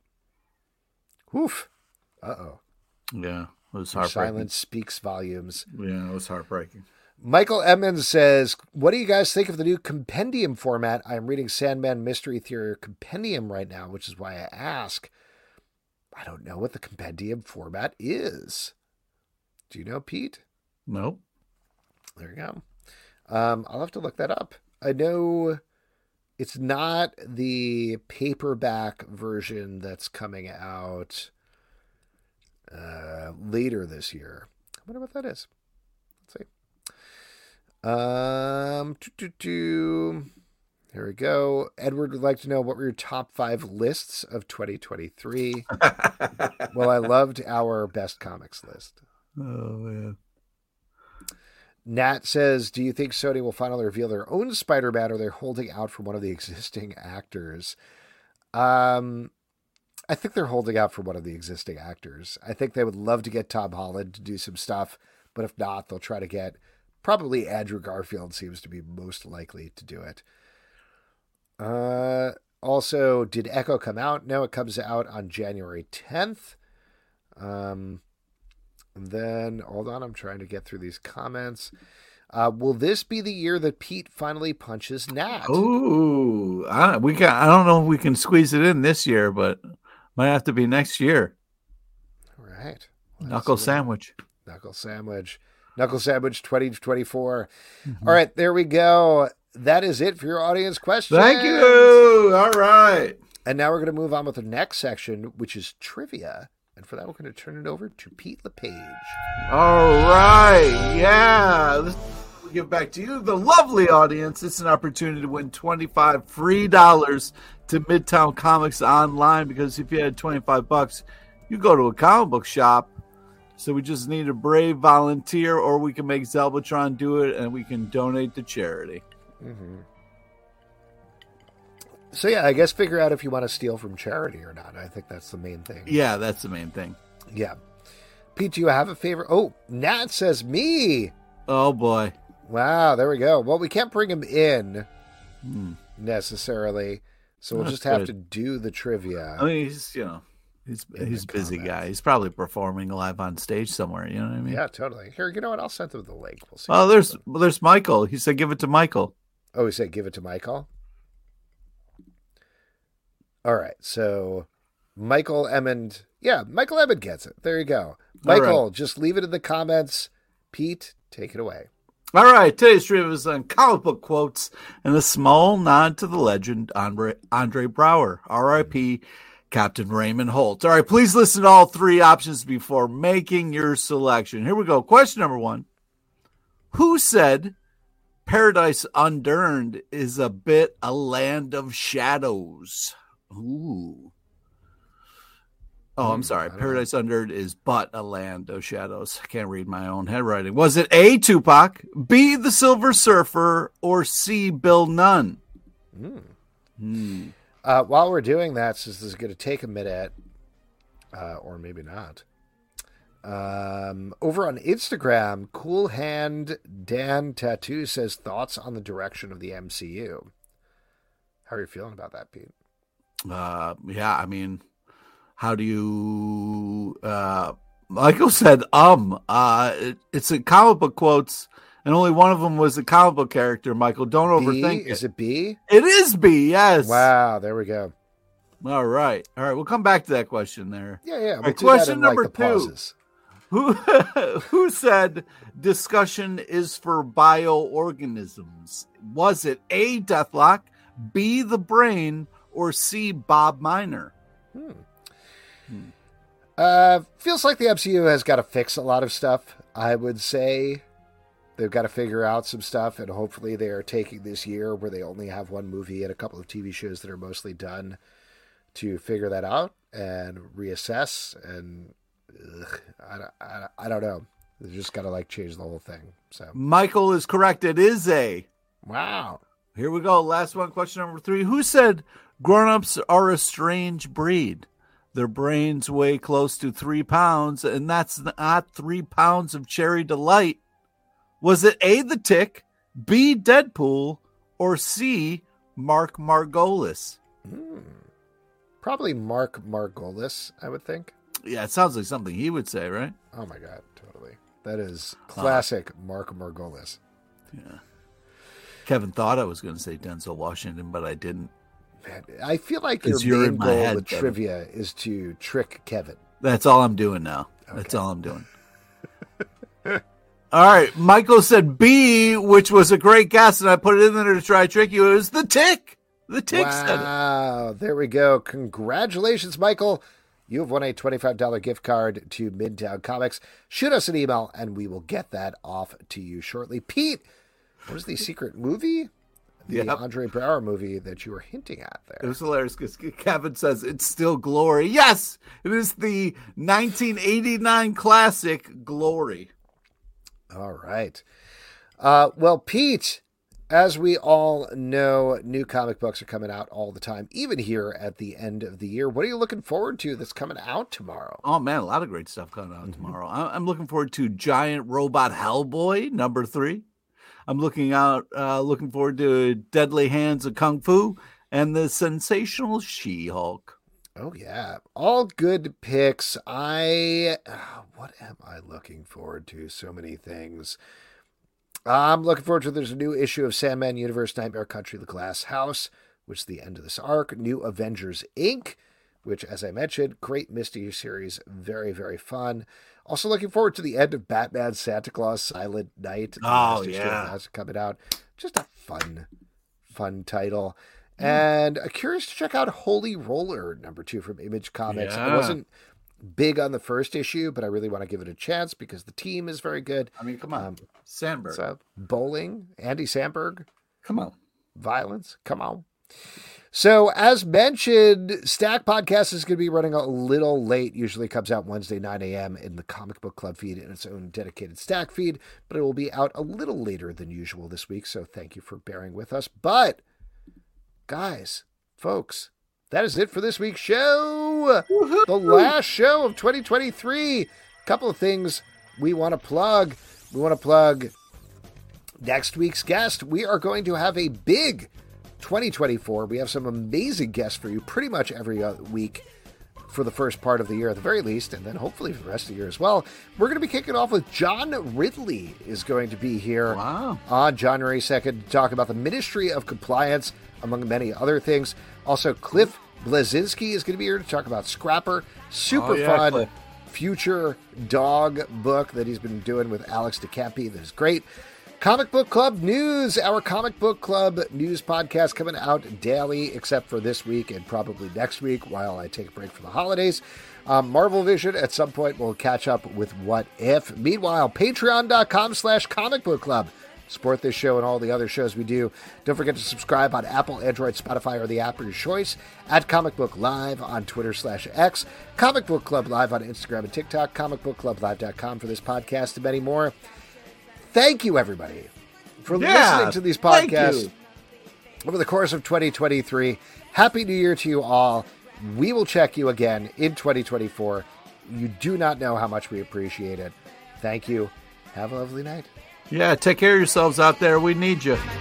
Woof. Uh-oh. Yeah, it was heartbreaking. Silence speaks volumes. Yeah, it was heartbreaking. Michael Emmons says, what do you guys think of the new compendium format? I'm reading Sandman Mystery Theater Compendium right now, which is why I ask. I don't know what the compendium format is. Do you know, Pete? Nope. There you go. Um, I'll have to look that up. I know... It's not the paperback version that's coming out uh, later this year. I wonder what that is. Let's see. Um, doo, doo, doo. Here we go. Edward would like to know, what were your top five lists of twenty twenty-three? Well, I loved our best comics list. Oh, man. Nat says, do you think Sony will finally reveal their own Spider-Man, or they're holding out for one of the existing actors? Um, I think they're holding out for one of the existing actors. I think they would love to get Tom Holland to do some stuff, but if not, they'll try to get, probably Andrew Garfield seems to be most likely to do it. Uh, also, did Echo come out? No, it comes out on January tenth. Um... And then, hold on, I'm trying to get through these comments. Uh, will this be the year that Pete finally punches Nat? Ooh, I, we can, I don't know if we can squeeze it in this year, but might have to be next year. All right. Well, Knuckle sandwich. Knuckle sandwich. Knuckle sandwich twenty twenty-four. Mm-hmm. All right, there we go. That is it for your audience questions. Thank you. All right. And now we're going to move on with the next section, which is trivia. And for that, we're going to turn it over to Pete LePage. All right. Yeah. This, we'll give back to you, the lovely audience. It's an opportunity to win twenty-five free dollars to Midtown Comics online, because if you had twenty-five bucks, you go to a comic book shop. So we just need a brave volunteer, or we can make Zelbatron do it and we can donate to charity. Mm-hmm. So, yeah, I guess figure out if you want to steal from charity or not. I think that's the main thing. Yeah, that's the main thing. Yeah. Pete, do you have a favorite? Oh, Nat says me. Oh, boy. Wow, there we go. Well, we can't bring him in Hmm. necessarily, so we'll That's just have good. to do the trivia. I mean, he's, you know, he's, In he's a the busy comments. guy. He's probably performing live on stage somewhere. You know what I mean? Yeah, totally. Here, you know what? I'll send him the link. We'll see. Oh, there's well, there's Michael. He said give it to Michael. Oh, he said give it to Michael? All right, so Michael Emmond. Yeah, Michael Emmond gets it. There you go. Michael, right. just leave it in the comments. Pete, take it away. All right, today's trivia is on comic book quotes and a small nod to the legend Andre, Andre Brower, R I P Captain Raymond Holt. All right, please listen to all three options before making your selection. Here we go. Question number one. Who said Paradise Undurned is a bit a land of shadows? Ooh. Oh, I'm Hmm, sorry. I don't Paradise Undurned is but a land of shadows. I can't read my own handwriting. Was it A, Tupac, B, the Silver Surfer, or C, Bill Nunn? Hmm. Hmm. Uh, while we're doing that, since this is going to take a minute, uh, or maybe not, um, over on Instagram, Cool Hand Dan Tattoo says thoughts on the direction of the M C U. How are you feeling about that, Pete? Uh, yeah, I mean, how do you, uh, Michael said, um, uh, it, it's a comic book quotes, and only one of them was a comic book character, Michael. Don't B? overthink Is it. it B? It is B, yes. Wow, there we go. All right. All right. We'll come back to that question there. Yeah, yeah. We'll right, do question that in, number like, the two. pauses. Who, who said discussion is for bioorganisms? Was it A, Deathlock, B, the Brain, or C, Bob Miner? Hmm. Hmm. Uh, feels like the M C U has got to fix a lot of stuff. I would say they've got to figure out some stuff, and hopefully they are taking this year where they only have one movie and a couple of T V shows that are mostly done to figure that out and reassess. And ugh, I, don't- I, don't- I don't know. They just got to like change the whole thing. So Michael is correct. It is A. wow. Here we go. Last one. Question number three. Who said grown-ups are a strange breed? Their brains weigh close to three pounds, and that's not three pounds of cherry delight. Was it A, the Tick, B, Deadpool, or C, Mark Margolis? Hmm. Probably Mark Margolis, I would think. Yeah, it sounds like something he would say, right? Oh my God, totally. That is classic Mark Margolis. Yeah. Kevin thought I was going to say Denzel Washington, but I didn't. Man, I feel like your It's you're main in my goal head, with Kevin. trivia is to trick Kevin. That's all I'm doing now. That's Okay. all I'm doing. All right. Michael said B, which was a great guess, and I put it in there to try to trick you. It was the Tick. The Tick said it. Wow, there we go. Congratulations, Michael. You have won a twenty-five dollars gift card to Midtown Comics. Shoot us an email, and we will get that off to you shortly. Pete, what is the secret movie? The Yep. Andre Brower movie that you were hinting at It there. was hilarious because Kevin says it's still Glory. Yes, it is the nineteen eighty-nine classic Glory. All right. Uh, well, Pete, as we all know, new comic books are coming out all the time, even here at the end of the year. What are you looking forward to that's coming out tomorrow? Oh man, a lot of great stuff coming out tomorrow. I- I'm looking forward to Giant Robot Hellboy number three. I'm looking out, uh, looking forward to Deadly Hands of Kung Fu and the Sensational She-Hulk. Oh, yeah. All good picks. I, uh, what am I looking forward to? So many things. I'm looking forward to, there's a new issue of Sandman Universe, Nightmare Country, The Glass House, which is the end of this arc. New Avengers, Incorporated, which, as I mentioned, great mystery series. Very, very fun. Also looking forward to the end of Batman Santa Claus Silent Night. The Oh, last issue of yeah. that's coming out. Just a fun, fun title. And uh, curious to check out Holy Roller, number two from Image Comics. Yeah. I wasn't big on the first issue, but I really want to give it a chance because the team is very good. I mean, come on. Um, Sandberg. So, bowling, Andy Samberg, Come on. violence, come on. So, as mentioned, Stack Podcast is going to be running a little late. Usually comes out Wednesday, nine a.m. in the Comic Book Club feed in its own dedicated Stack feed, but it will be out a little later than usual this week. So, thank you for bearing with us. But, guys, folks, that is it for this week's show. Woo-hoo! The last show of twenty twenty-three. A couple of things we want to plug. We want to plug next week's guest. We are going to have a big twenty twenty-four. We have some amazing guests for you pretty much every week for the first part of the year at the very least, and then hopefully for the rest of the year as well. We're going to be kicking off with John Ridley is going to be here Wow. on January second to talk about the Ministry of Compliance, among many other things. Also, Cliff Blazinski is going to be here to talk about Scrapper. Super Oh, yeah, fun Cliff. future dog book that he's been doing with Alex DeCampi. That is great. Comic Book Club News, our Comic Book Club News podcast coming out daily, except for this week and probably next week while I take a break for the holidays. Um, Marvel Vision, at some point, will catch up with What If. Meanwhile, patreon.com slash comic book club. Support this show and all the other shows we do. Don't forget to subscribe on Apple, Android, Spotify, or the app of your choice. At Comic Book Live on Twitter slash X. Comic Book Club Live on Instagram and TikTok. comic book club live dot com for this podcast and many more. Thank you, everybody, for Yeah, listening to these thank podcasts you. over the course of twenty twenty-three. Happy New Year to you all. We will check you again in twenty twenty-four. You do not know how much we appreciate it. Thank you. Have a lovely night. Yeah, take care of yourselves out there. We need you.